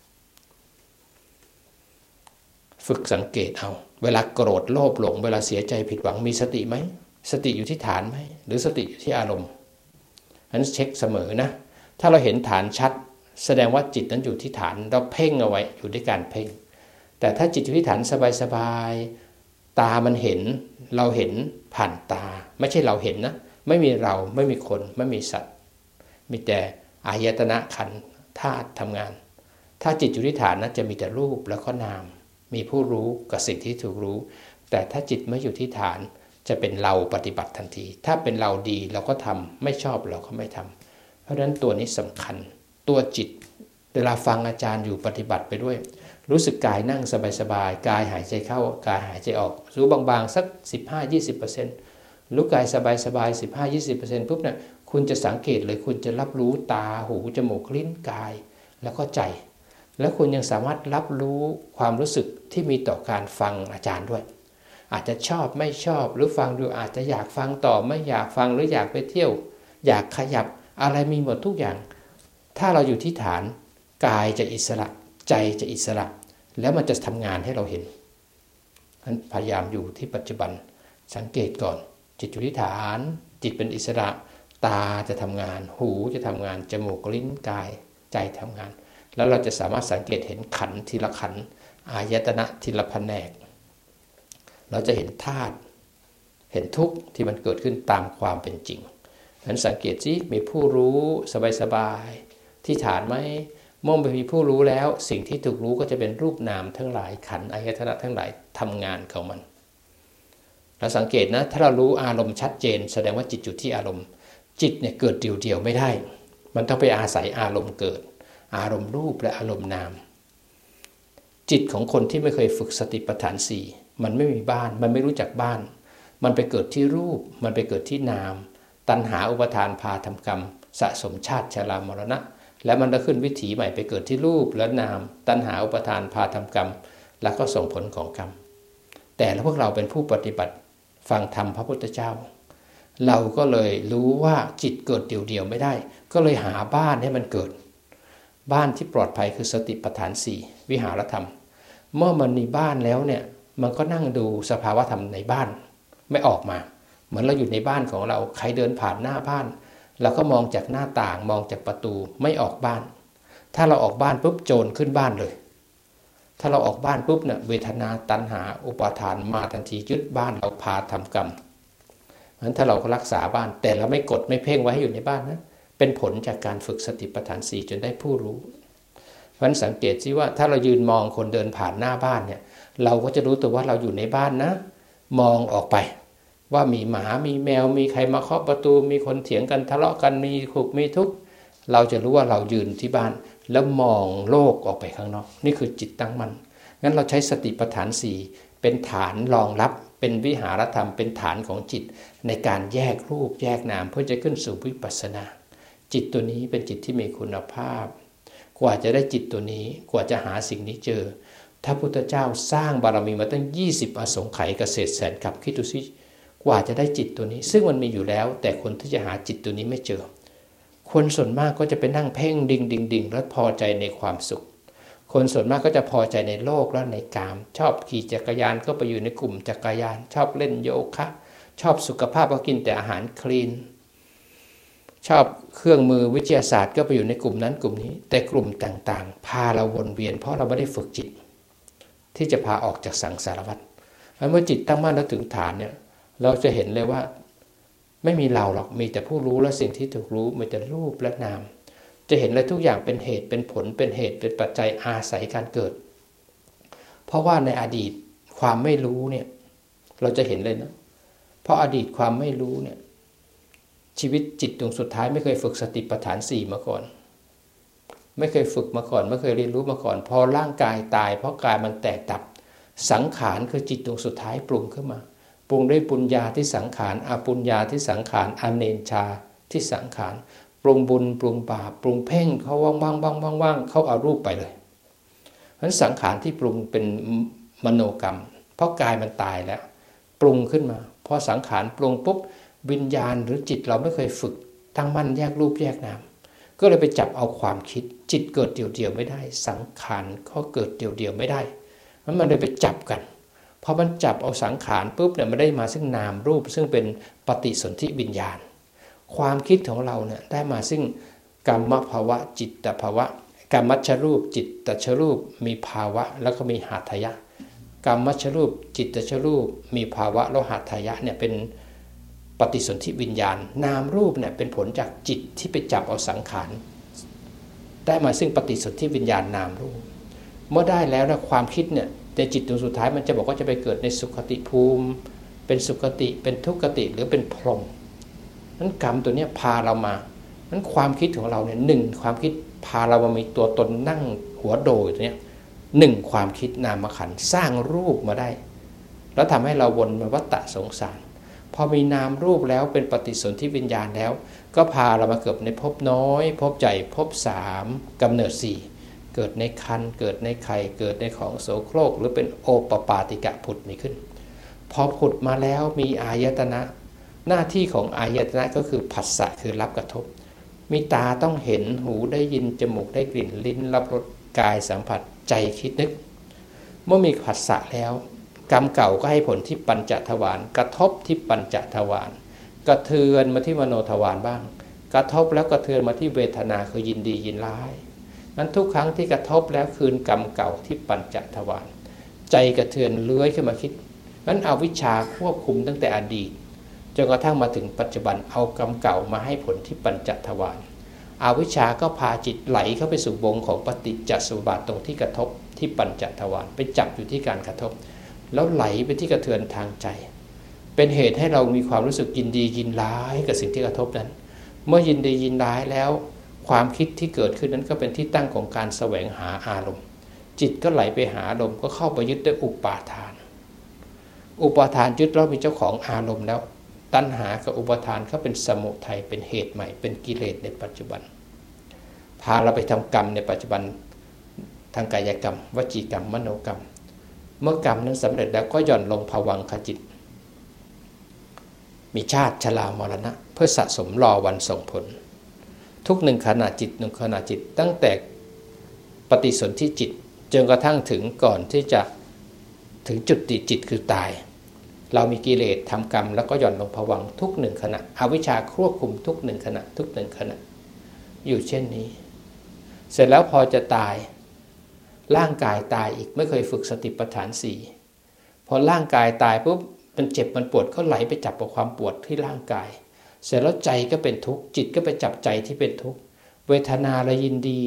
ฝึกสังเกตเอาเวลาโกรธโลภหลงเวลาเสียใจผิดหวังมีสติไหมสติอยู่ที่ฐานไหมหรือสติอยู่ที่อารมณ์นั้นเช็คเสมอนะถ้าเราเห็นฐานชัดแสดงว่าจิตนั้นอยู่ที่ฐานเราเพ่งเอาไว้อยู่ด้วยการเพ่งแต่ถ้าจิตอยู่ที่ฐานสบายๆตามันเห็นเราเห็นผ่านตาไม่ใช่เราเห็นนะไม่มีเราไม่มีคนไม่มีสัตว์มีแต่อายตนะขันธ์ธาตุทำงานถ้าจิตอยู่ที่ฐานนั้นจะมีแต่รูปแล้วก็นามมีผู้รู้กับสิ่งที่ถูกรู้แต่ถ้าจิตไม่อยู่ที่ฐานจะเป็นเราปฏิบัติทันทีถ้าเป็นเราดีเราก็ทำไม่ชอบเราก็ไม่ทำเพราะฉะนั้นตัวนี้สำคัญตัวจิตเวลาฟังอาจารย์อยู่ปฏิบัติไปด้วยรู้สึกกายนั่งสบายๆกายหายใจเข้ากายหายใจออกรู้บางๆสัก สิบห้าถึงยี่สิบเปอร์เซ็นต์ รู้กายสบายๆ สิบห้าถึงยี่สิบเปอร์เซ็นต์ ปุ๊บเนี่ยคุณจะสังเกตเลยคุณจะรับรู้ตาหูจมูกลิ้นกายแล้วก็ใจแล้วคุณยังสามารถรับรู้ความรู้สึกที่มีต่อการฟังอาจารย์ด้วยอาจจะชอบไม่ชอบหรือฟังดูอาจจะอยากฟังต่อไม่อยากฟังหรืออยากไปเที่ยวอยากขยับอะไรมีหมดทุกอย่างถ้าเราอยู่ที่ฐานกายจะอิสระใจจะอิสระแล้วมันจะทำงานให้เราเห็นนั้นพยายามอยู่ที่ปัจจุบันสังเกตก่อนจิตอยู่ที่ฐานจิตเป็นอิสระตาจะทำงานหูจะทำงานจมูกลิ้นกายใจทำงานแล้วเราจะสามารถสังเกตเห็นขันธ์ทีละขันธ์อายตนะทีละแผนกเราจะเห็นธาตุเห็นทุกข์ที่มันเกิดขึ้นตามความเป็นจริงนั้นสังเกตสิมีผู้รู้สบายๆที่ฐานไหมเมื่อมีผู้รู้แล้วสิ่งที่ถูกรู้ก็จะเป็นรูปนามทั้งหลายขันธ์อายตนะทั้งหลายทำงานของมันเราสังเกตนะถ้าเรารู้อารมณ์ชัดเจนแสดงว่าจิตอยู่ที่อารมณ์จิตเนี่ยเกิดเดี่ยวๆไม่ได้มันต้องไปอาศัยอารมณ์เกิดอารมณ์รูปและอารมณ์นามจิตของคนที่ไม่เคยฝึกสติปัฏฐานสี่มันไม่มีบ้านมันไม่รู้จักบ้านมันไปเกิดที่รูปมันไปเกิดที่นามตัณหาอุปทานพาทำกรรมสะสมชาติชรามรณะแล้วมันก็ขึ้นวิถีใหม่ไปเกิดที่รูปและนามตัณหาอุปทานพาทำกรรมแล้วก็ส่งผลของกรรมแต่พวกเราเป็นผู้ปฏิบัติฟังธรรมพระพุทธเจ้าเราก็เลยรู้ว่าจิตเกิดเดี่ยวๆไม่ได้ก็เลยหาบ้านให้มันเกิดบ้านที่ปลอดภัยคือสติปัฏฐานสี่วิหารธรรมเมื่อมันมีบ้านแล้วเนี่ยมันก็นั่งดูสภาวะธรรมในบ้านไม่ออกมาเหมือนเราอยู่ในบ้านของเราใครเดินผ่านหน้าบ้านเราก็มองจากหน้าต่างมองจากประตูไม่ออกบ้านถ้าเราออกบ้านปุ๊บโจรขึ้นบ้านเลยถ้าเราออกบ้านปุ๊บเนี่ยเวทนาตัณหาอุปาทานมาทันทียึดบ้านเราพาทำกรรมงั้นถ้าเราก็รักษาบ้านแต่เราไม่กดไม่เพ่งไว้ให้อยู่ในบ้านนะเป็นผลจากการฝึกสติปัฏฐานสี่จนได้ผู้รู้เพราะฉะนั้นสังเกตซิว่าถ้าเรายืนมองคนเดินผ่านหน้าบ้านเนี่ยเราก็จะรู้ตัวว่าเราอยู่ในบ้านนะมองออกไปว่ามีหมามีแมวมีใครมาเคาะประตูมีคนเถียงกันทะเลาะกันมีขุกมีทุกข์เราจะรู้ว่าเรายืนที่บ้านแล้วมองโลกออกไปข้างนอกนี่คือจิตตั้งมั่นงั้นเราใช้สติปัฏฐานสี่เป็นฐานรองรับเป็นวิหารธรรมเป็นฐานของจิตในการแยกรูปแยกนามเพื่อจะขึ้นสู่วิปัสสนาจิตตัวนี้เป็นจิตที่มีคุณภาพกว่าจะได้จิตตัวนี้กว่าจะหาสิ่งนี้เจอถ้าพุทธเจ้าสร้างบารมีมาตั้งยี่สิบอสงไขยเกษตรแสนกับคิดดูสิกว่าจะได้จิตตัวนี้ซึ่งมันมีอยู่แล้วแต่คนที่จะหาจิตตัวนี้ไม่เจอคคนส่วนมากก็จะไปนั่งเพ่งดิ่งดิ่งดิ่งแล้วพอใจในความสุขคนส่วนมากก็จะพอใจในโลกและในกามชอบขี่จักรยานก็ไปอยู่ในกลุ่มจักรยานชอบเล่นโยคะชอบสุขภาพก็กินแต่อาหารคลีนชอบเครื่องมือวิทยาศาสตร์ก็ไปอยู่ในกลุ่มนั้นกลุ่มนี้แต่กลุ่มต่างๆพาเราวนเวียนเพราะเราไม่ได้ฝึกจิตที่จะพาออกจากสังสารวัฏเมื่อจิตตั้งมั่นแล้วถึงฐานเนี่ยเราจะเห็นเลยว่าไม่มีเราหรอกมีแต่ผู้รู้และสิ่งที่ถูกรู้มีแต่รูปและนามจะเห็นเลยทุกอย่างเป็นเหตุเป็นผลเป็นเหตุเป็นปัจจัยอาศัยการเกิดเพราะว่าในอดีตความไม่รู้เนี่ยเราจะเห็นเลยนะเพราะอดีตความไม่รู้เนี่ยชีวิตจิตดวงสุดท้ายไม่เคยฝึกสติปัฏฐานสี่มาก่อนไม่เคยฝึกมาก่อนไม่เคยเรียนรู้มาก่อนพอร่างกายตายเพราะกายมันแตกดับสังขารคือจิตดวงสุดท้ายปรุงขึ้นมาปรุงด้วยปุญญาที่สังขารอปุญญาที่สังขารอเนญชาที่สังขารปรุงบุญปรุงบาปปรุงเพ่งเขาว่างว่างว่างว่างว่างเขาเอารูปไปเลยเพราะฉะนั้นสังขารที่ปรุงเป็นมโนกรรมเพราะกายมันตายแล้วปรุงขึ้นมาพอสังขารปรุงปุ๊บวิญญาณหรือจิตเราไม่เคยฝึกตั้งมั่นแยกรูปแยกนามก็เลยไปจับเอาความคิดจิตเกิดเดี่ยวๆไม่ได้สังขารก็เกิดเดี่ยวๆไม่ได้มันมันเลยไปจับกันพอมันจับเอาสังขารปุ๊บเนี่ยมันได้มาซึ่งนามรูปซึ่งเป็นปฏิสนธิวิญญาณความคิดของเราเนี่ยได้มาซึ่งกรรมภาวะจิตตภาวะกรรมัชรูปจิตตชรูปมีภาวะแล้วก็มีหาทยะกรรมัชรูปจิตตชรูปมีภาวะแล้วหาทยะเนี่ยเป็นปฏิสนธิวิญญาณนามรูปเนี่ยเป็นผลจากจิตที่ไปจับเอาสังขารได้มาซึ่งปฏิสนธิวิญญาณนามรูปเมื่อได้แล้วนะความคิดเนี่ยในจิตดวงสุดท้ายมันจะบอกว่าจะไปเกิดในสุขติภูมิเป็นสุขติเป็นทุกขติหรือเป็นพรหมนั้นกรรมตัวนี้พาเรามานั้นความคิดของเราเนี่ยหนึ่งความคิดพาเรามามีตัวตนนั่งหัวโดยตัวเนี้ยหนึ่งความคิดนามขันธ์สร้างรูปมาได้แล้วทำให้เราวนมาวัฏฏะสงสารพอมีนามรูปแล้วเป็นปฏิสนธิวิญญาณแล้วก็พาเรามาเกิดในภพน้อยภพใหญ่ภพสามกำเนิดสี่เกิดในคันเกิดในไข่เกิดในของโสโครกหรือเป็นโอปปาติกะผุดมีขึ้นพอผุดมาแล้วมีอายตนะหน้าที่ของอายตนะก็คือผัสสะคือรับกระทบมีตาต้องเห็นหูได้ยินจมูกได้กลิ่นลิ้นรับรสกายสัมผัสใจคิดนึกเมื่อมีผัสสะแล้วกรรมเก่าก็ให้ผลที่ปัญจทวารกระทบที่ปัญจทวารกระเทือนมาที่มโนทวารบ้างกระทบแล้วกระเทือนมาที่เวทนาคือยินดียินร้ายนั้นทุกครั้งที่กระทบแล้วคืนกรรมเก่าที่ปัญจทวารใจกระเทือนเลื้อยขึ้นมาคิดนั้นอวิชชาควบคุมตั้งแต่อดีตจนกระทั่งมาถึงปัจจุบันเอากรรมเก่ามาให้ผลที่ปัญจทวารอวิชชาก็พาจิตไหลเข้าไปสู่วงของปฏิจจสมุปบาทตรงที่กระทบที่ปัญจทวารไปจับอยู่ที่การกระทบแล้วไหลไปที่กระเทือนทางใจเป็นเหตุให้เรามีความรู้สึกยินดียินร้ายกับสิ่งที่กระทบนั้นเมื่อยินดียินร้ายแล้วความคิดที่เกิดขึ้นนั้นก็เป็นที่ตั้งของการแสวงหาอารมณ์จิตก็ไหลไปหาอารมณ์ก็เข้าไปยึดด้วยอุปาทานอุปาทานยึดเรามีเจ้าของอารมณ์แล้วตัณหากับอุปาทานเขาเป็นสมุทัยเป็นเหตุใหม่เป็นกิเลสในปัจจุบันพาเราไปทำกรรมในปัจจุบันทางกายกรรมวจีกรรมมโนกรรมเมื่อกรรมนั้นสำเร็จแล้วก็หย่อนลงภวังคจิตมีชาติชรามรณะเพื่อสะสมรอวันส่งผลทุกหนึ่งขณะจิตหนึ่งขณะจิตตั้งแต่ปฏิสนธิจิตจนกระทั่งถึงก่อนที่จะถึงจุดติจิตคือตายเรามีกิเลสทำกรรมแล้วก็หย่อนลงภวังค์ทุกหนึ่งขณะอวิชชาควบคุมทุกหนึ่งขณะทุกหนึ่งขณะอยู่เช่นนี้เสร็จแล้วพอจะตายร่างกายตายอีกไม่เคยฝึกสติปัฏฐานสี่พอร่างกายตายปุ๊บมันเจ็บมันปวดก็ไหลไปจับกับความปวดที่ร่างกายเสร็จแล้วใจก็เป็นทุกข์จิตก็ไปจับใจที่เป็นทุกข์เวทนาและยินดี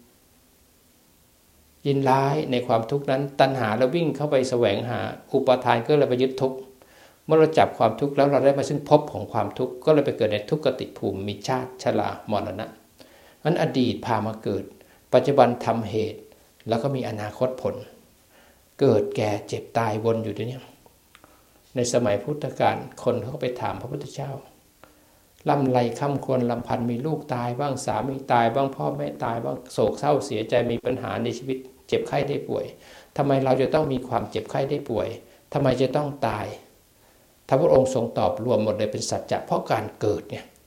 ยินร้ายในความทุกข์นั้นตัณหาแล้ววิ่งเข้าไปแสวงหาอุปาทานก็เลยไปยึดทุกข์เมื่อเราจับความทุกข์แล้วเราได้มาซึ่งภพของความทุกข์ก็เลยไปเกิดในทุกขติภูมิมีชาติชรามรณะนั้นอดีตพามาเกิดปัจจุบันทำเหตุแล้วก็มีอนาคตผลเกิดแก่เจ็บตายวนอยู่ด้วยเนี่ยในสมัยพุทธกาลคนเขาไปถามพระพุทธเจ้าล่ำไรค่ำควรลำพันมีลูกตายบ้างสามีตายบ้างพ่อแม่ตายบ้างโศกเศร้าเสียใจมีปัญหาในชีวิตเจ็บไข้ได้ป่วยทำไมเราจะต้องมีความเจ็บไข้ได้ป่วยทำไมจะต้องตายพระพุทธองค์ทรงตอบรวมหมดเลยเป็นสัจจะเพราะการเกิดเนี่ย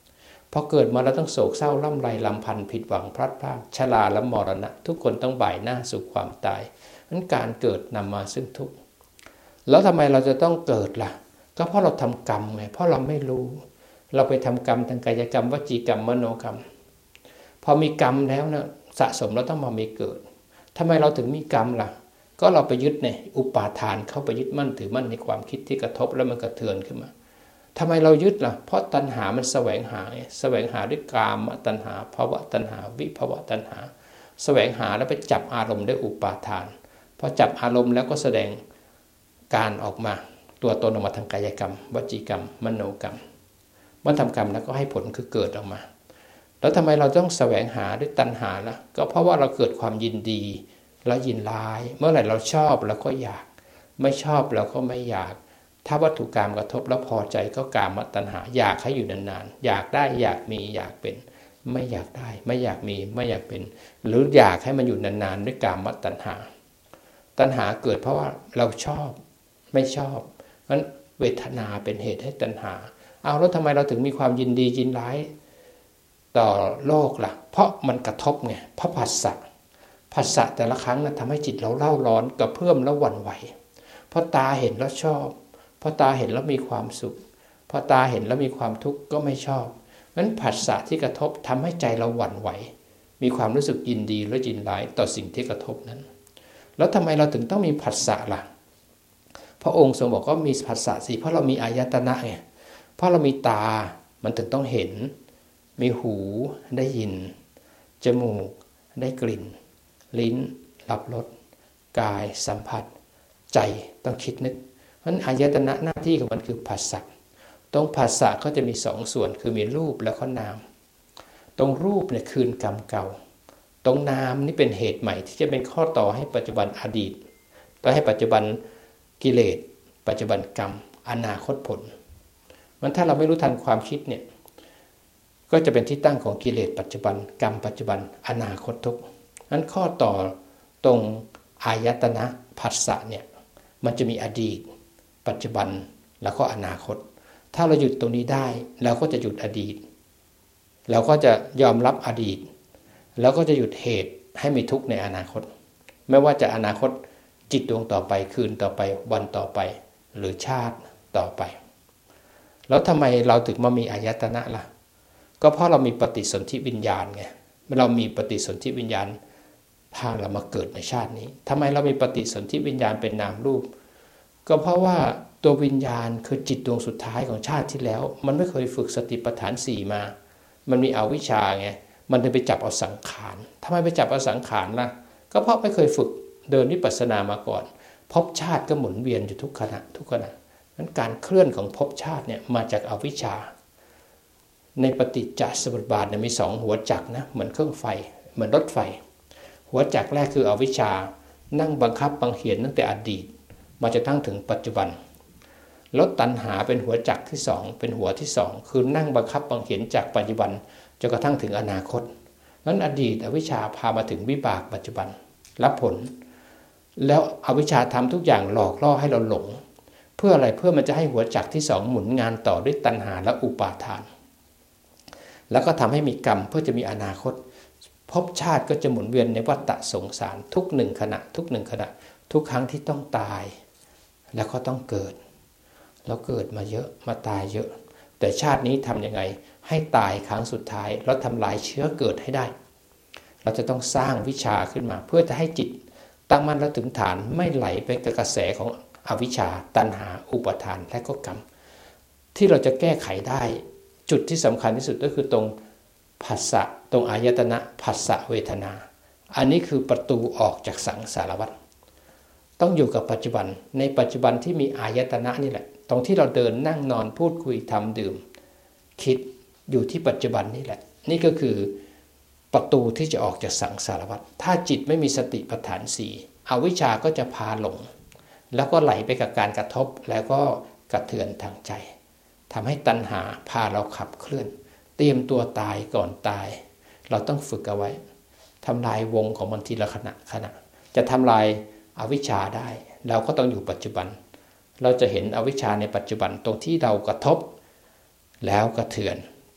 พอเกิดมาแล้วต้องโศกเศร้าล่ำไรลำพันธ์ผิดหวังพลัดพรากชราและมรณะทุกคนต้องบ่ายหน้าสู่ความตายนั้นการเกิดนำมาซึ่งทุกข์แล้วทำไมเราจะต้องเกิดล่ะก็เพราะเราทำกรรมไงเพราะเราไม่รู้เราไปทำกรรมทางกายกรรมวจีกรรมมโนกรรมพอมีกรรมแล้วนะสะสมแล้วต้องมามีเกิดทำไมเราถึงมีกรรมล่ะก็เราไปยึดในอุปาทานเข้าไปยึดมั่นถือมั่นในความคิดที่กระทบแล้วมันกระเทือนขึ้นมาทำไมเรายึดล่ะเพราะตัณหามันแสวงหาแสวงหาด้วยกามตัณหาภวตัณหาวิภวตัณหาแสวงหาแล้วไปจับอารมณ์ด้วยอุปาทานพอจับอารมณ์แล้วก็แสดงการออกมาตัวตนออกมาทางกายกรรมวจีกรรมมโนกรรมเมื่อทำกรรมแล้วก็ให้ผลคือเกิดออกมาแล้วทำไมเราต้องแสวงหาด้วยตัณหาล่ะก็เพราะว่าเราเกิดความยินดีและยินร้ายเมื่อไหร่เราชอบเราก็อยากไม่ชอบเราก็ไม่อยากถ้าวัตถุกรรมกระทบแล้วพอใจก็กามตัณหาอยากให้อยู่นานๆอยากได้อยากมีอยากเป็นไม่อยากได้ไม่อยากมีไม่อยากเป็นหรืออยากให้มันอยู่นานๆด้วยกามตัณหาตัณหาเกิดเพราะว่าเราชอบไม่ชอบงั้นเวทนาเป็นเหตุให้ตัณหาเอาแล้วทำไมเราถึงมีความยินดียินร้ายต่อโลกล่ะเพราะมันกระทบไงเพราะผัสสะผัสสะแต่ละครั้งนะทำให้จิตเราเล่าร้อนกระเพื่อมแล้วหวั่นไหวเพราะตาเห็นแล้วชอบเพราะตาเห็นแล้วมีความสุขเพราะตาเห็นแล้วมีความทุกข์ก็ไม่ชอบงั้นผัสสะที่กระทบทำให้ใจเราหวั่นไหวมีความรู้สึกยินดีและยินร้ายต่อสิ่งที่กระทบนั้นแล้วทำไมเราถึงต้องมีผัสสะล่ะพระองค์ทรงบอกว่ามีผัสสะสิเพราะเรามีอายตนะไงเพราะเรามีตามันถึงต้องเห็นมีหูได้ยินจมูกได้กลิ่นลิ้นรับรสกายสัมผัสใจต้องคิดนึกเพราะฉะนั้นอายตนะหน้าที่ของมันคือผัสสะตรงผัสสะก็จะมีสองส่วนคือมีรูปแล้วก็นามตรงรูปเนี่ยคืนกรรมเก่าตรงนามนี่เป็นเหตุใหม่ที่จะเป็นข้อต่อให้ปัจจุบันอดีตต่อให้ปัจจุบันกิเลสปัจจุบันกรรมอนาคตผลมันถ้าเราไม่รู้ทันความคิดเนี่ยก็จะเป็นที่ตั้งของกิเลสปัจจุบันกรรมปัจจุบันอนาคตทุกนั้นข้อต่อตรงอายตนะผัสสะเนี่ยมันจะมีอดีตปัจจุบันแล้วก็อนาคตถ้าเราหยุดตรงนี้ได้เราก็จะหยุดอดีตเราก็จะยอมรับอดีตแล้วก็จะหยุดเหตุให้มีทุกข์ในอนาคตไม่ว่าจะอนาคตจิตดวงต่อไปคืนต่อไปวันต่อไปหรือชาติต่อไปแล้วทำไมเราถึงมามีอายตนะล่ะก็เพราะเรามีปฏิสนธิวิญญาณไงเรามีปฏิสนธิวิญญาณพาเรามาเกิดในชาตินี้ทำไมเรามีปฏิสนธิวิญญาณเป็นนามรูปก็เพราะว่าตัววิญญาณคือจิตดวงสุดท้ายของชาติที่แล้วมันไม่เคยฝึกสติปัฏฐานสี่มามันมีอวิชชาไงมันเลยไปจับเอาสังขารทำไมไปจับเอาสังขารล่ะก็เพราะไม่เคยฝึกเดินวิปัสสนามาก่อนภพชาติก็หมุนเวียนอยู่ทุกขณะทุกขณะนั้นการเคลื่อนของภพชาติเนี่ยมาจากอวิชชาในปฏิจจสมุปบาทเนี่ยมีสองหัวจักรนะเหมือนเครื่องไฟเหมือนรถไฟหัวจักรแรกคืออวิชชานั่งบังคับบังเหียนตั้งแต่อดีตมาจนทั้งถึงปัจจุบันแล้วตัณหาเป็นหัวจักรที่สองเป็นหัวที่สองคือนั่งบังคับบังเหียนจากปัจจุบันจนกระทั่งถึงอนาคตนั้นอดีตอวิชชาพามาถึงวิบากปัจจุบันรับผลแล้วอวิชชาทำทุกอย่างหลอกล่อให้เราหลงเพื่ออะไรเพื่อมันจะให้หัวจักรที่สองหมุนงานต่อด้วยตัณหาและอุปาทานแล้วก็ทำให้มีกรรมเพื่อจะมีอนาคตภพชาติก็จะหมุนเวียนในวัฏฏะสงสารทุกหนึ่งขณะทุกหนึ่งขณะทุกครั้งที่ต้องตายแล้วก็ต้องเกิดแล้วเกิดมาเยอะมาตายเยอะแต่ชาตินี้ทำยังไงให้ตายครั้งสุดท้ายแล้วทำลายเชื้อเกิดให้ได้เราจะต้องสร้างวิชาขึ้นมาเพื่อจะให้จิตตั้งมั่นและถึงฐานไม่ไหลไปกับกระแสของอวิชชาตัณหาอุปาทานและก็กรรมที่เราจะแก้ไขได้จุดที่สำคัญที่สุดก็คือตรงผัสสะตรงอายตนะผัสสะเวทนาอันนี้คือประตูออกจากสังสารวัฏต้องอยู่กับปัจจุบันในปัจจุบันที่มีอายตนะนี่แหละตรงที่เราเดินนั่งนอนพูดคุยทำดื่มคิดอยู่ที่ปัจจุบันนี่แหละนี่ก็คือประตูที่จะออกจากสังสารวัฏถ้าจิตไม่มีสติปัฏฐานสี่อวิชชาก็จะพาหลงแล้วก็ไหลไปกับการกระทบแล้วก็กระเทือนทางใจทำให้ตัณหาพาเราขับเคลื่อนเตรียมตัวตายก่อนตายเราต้องฝึกเอาไว้ทำลายวงของมันทีละขณะขณะจะทำลายอวิชชาได้เราก็ต้องอยู่ปัจจุบันเราจะเห็นอวิชชาในปัจจุบันตรงที่เรากระทบแล้วกระเทือน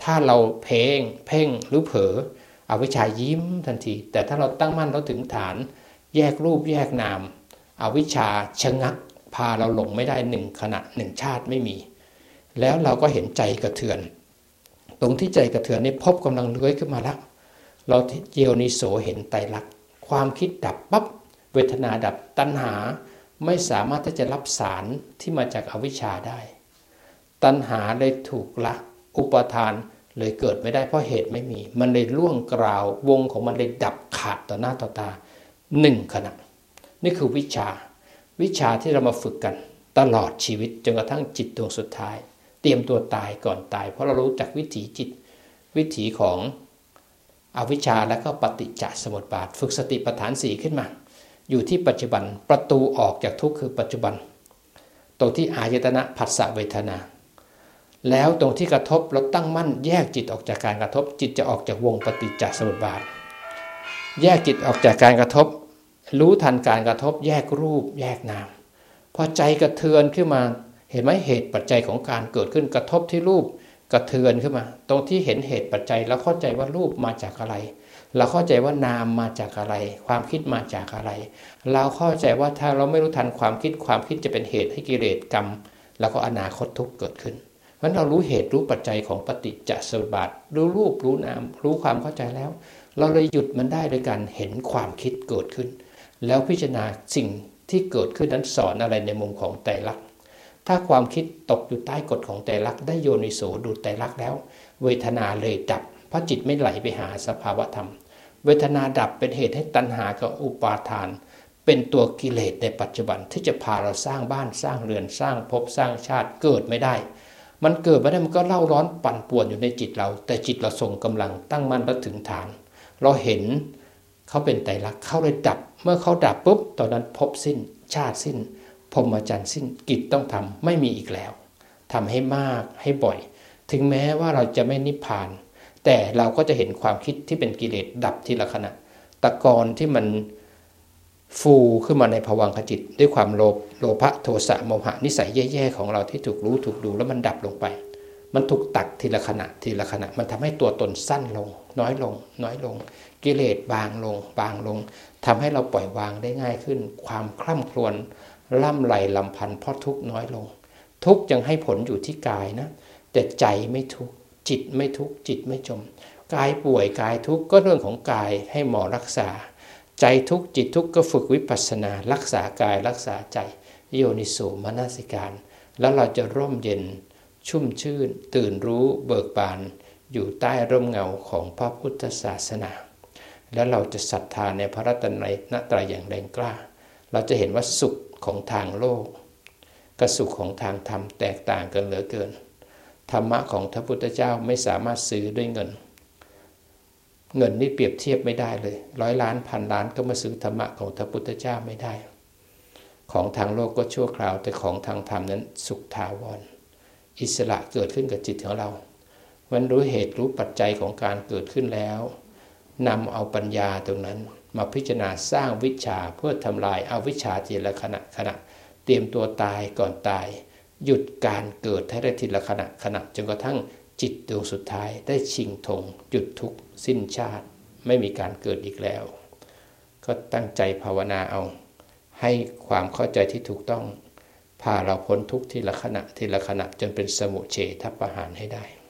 ถ้าเราเพ่งเพ่งหรือเผลออวิชชายิ้มทันทีแต่ถ้าเราตั้งมั่นเราถึงฐานแยกรูปแยกนามอวิชชาชะงักพาเราหลงไม่ได้หนึ่งขณะหนึ่งชาติไม่มีแล้วเราก็เห็นใจกระเทือนตรงที่ใจกระเทือนนี่พบกำลังเลื้อยขึ้นมาแล้วเราเยโนิโสเห็นไตรลักษณ์ความคิดดับปั๊บเวทนาดับตัณหาไม่สามารถที่จะรับสารที่มาจากอวิชชาได้ตัณหาเลยถูกละอุปทานเลยเกิดไม่ได้เพราะเหตุไม่มีมันเลยล่วงกราววงของมันเลยดับขาดต่อหน้าต่อตาหนึ่งขณะนี่คือวิชาวิชาที่เรามาฝึกกันตลอดชีวิตจนกระทั่งจิตดวงสุดท้ายเตรียมตัวตายก่อนตายเพราะเรารู้จักวิถีจิตวิถีของอวิชชาและก็ปฏิจจสมุปบาทฝึกสติปัฏฐานสี่ขึ้นมาอยู่ที่ปัจจุบันประตูออกจากทุกข์คือปัจจุบันตรงที่อายตนะผัสสะเวทนาแล้วตรงที่กระทบเราตั้งมั่นแยกจิตออกจากการกระทบจิตจะออกจากวงปฏิจจสมุปบาทแยกจิตออกจากการกระทบรู้ทันการกระทบแยกรูปแยกนามพอใจกระเทือนขึ้นมาเห็นไหมเหตุปัจจัยของการเกิดขึ้นกระทบที่รูปกระเทือนขึ้นมาตรงที่เห็นเหตุปัจจัยแล้วเข้าใจว่ารูปมาจากอะไรเราเข้าใจว่านามมาจากอะไรความคิดมาจากอะไรเราเข้าใจว่าถ้าเราไม่รู้ทันความคิดความคิดจะเป็นเหตุให้กิเลสกรรมแล้วก็อนาคตทุกข์เกิดขึ้นเพราะเรารู้เหตุรู้ปัจจัยของปฏิจจสมุปบาทรู้รูปรู้นามรู้ความเข้าใจแล้วเราเลยหยุดมันได้โดยการเห็นความคิดเกิดขึ้นแล้วพิจารณาสิ่งที่เกิดขึ้นนั้นสอนอะไรในมุมของไตรลักษณ์ถ้าความคิดตกอยู่ใต้กฎของไตรลักษณ์ได้โยนิโสดูไตรลักษณ์แล้วเวทนาเลยดับเพราะจิตไม่ไหลไปหาสภาวธรรมเวทนาดับเป็นเหตุให้ตัณหากับอุปาทานเป็นตัวกิเลสในปัจจุบันที่จะพาเราสร้างบ้านสร้างเรือนสร้างภพสร้างชาติเกิดไม่ได้มันเกิดไม่ได้มันก็เล่าร้อนปั่นป่วนอยู่ในจิตเราแต่จิตเราทรงกำลังตั้งมั่นและถึงฐานเราเห็นเขาเป็นไตรลักษณ์เขาเลยดับเมื่อเขาดับปุ๊บตอนนั้นภพสิ้นชาติสิ้นพรหมจรรย์สิ้นกิจต้องทำไม่มีอีกแล้วทำให้มากให้บ่อยถึงแม้ว่าเราจะไม่นิพพานแต่เราก็จะเห็นความคิดที่เป็นกิเลสดับทีละขณะตะกอนที่มันฟูขึ้นมาในภวังคจิตด้วยความโลภโลภะโทสะโมหะนิสัยแย่ๆของเราที่ถูกรู้ถูกดูแล้วมันดับลงไปมันถูกตัดทีละขณะทีละขณะมันทำให้ตัวตนสั้นลงน้อยลงน้อยลงกิเลสบางลงบางลงทำให้เราปล่อยวางได้ง่ายขึ้นความคร่ำครวญล่ำไรลำพันธ์เพราะทุกข์น้อยลงทุกข์ยังให้ผลอยู่ที่กายนะแต่ใจไม่ทุกข์จิตไม่ทุกข์จิตไม่จมกายป่วยกายทุกข์ก็เรื่องของกายให้หมอรักษาใจทุกข์จิตทุกข์ก็ฝึกวิปัสสนารักษากายรักษาใจโยนิโสมนสิการแล้วเราจะร่มเย็นชุ่มชื่นตื่นรู้เบิกบานอยู่ใต้ร่มเงาของพระพุทธศาสนาแล้วเราจะศรัทธาในพระรัตนตรัยอย่างแรงกล้าเราจะเห็นว่าสุขของทางโลกกับสุขของทางธรรมแตกต่างกันเหลือเกินธรรมะของพระพุทธเจ้าไม่สามารถซื้อด้วยเงินเงินนี่เปรียบเทียบไม่ได้เลยร้อยล้านพันล้านก็มาซื้อธรรมะของพระพุทธเจ้าไม่ได้ของทางโลกก็ชั่วคราวแต่ของทางธรรมนั้นสุขถาวรอิสระเกิดขึ้นกับจิตของเราวันรู้เหตุรู้ปัจจัยของการเกิดขึ้นแล้วนำเอาปัญญาตรงนั้นมาพิจารณาสร้างวิชาเพื่อทำลายอวิชชาทีละขณะขณะเตรียมตัวตายก่อนตายหยุดการเกิดให้ได้ทีละขณะขณะจนกระทั่งจิตดวงสุดท้ายได้ชิงธงหยุดทุกข์สิ้นชาติไม่มีการเกิดอีกแล้วก็ตั้งใจภาวนาเอาให้ความเข้าใจที่ถูกต้องพาเราพ้นทุกข์ทีละขณะทีละขณะจนเป็นสมุเฉทประหารให้ได้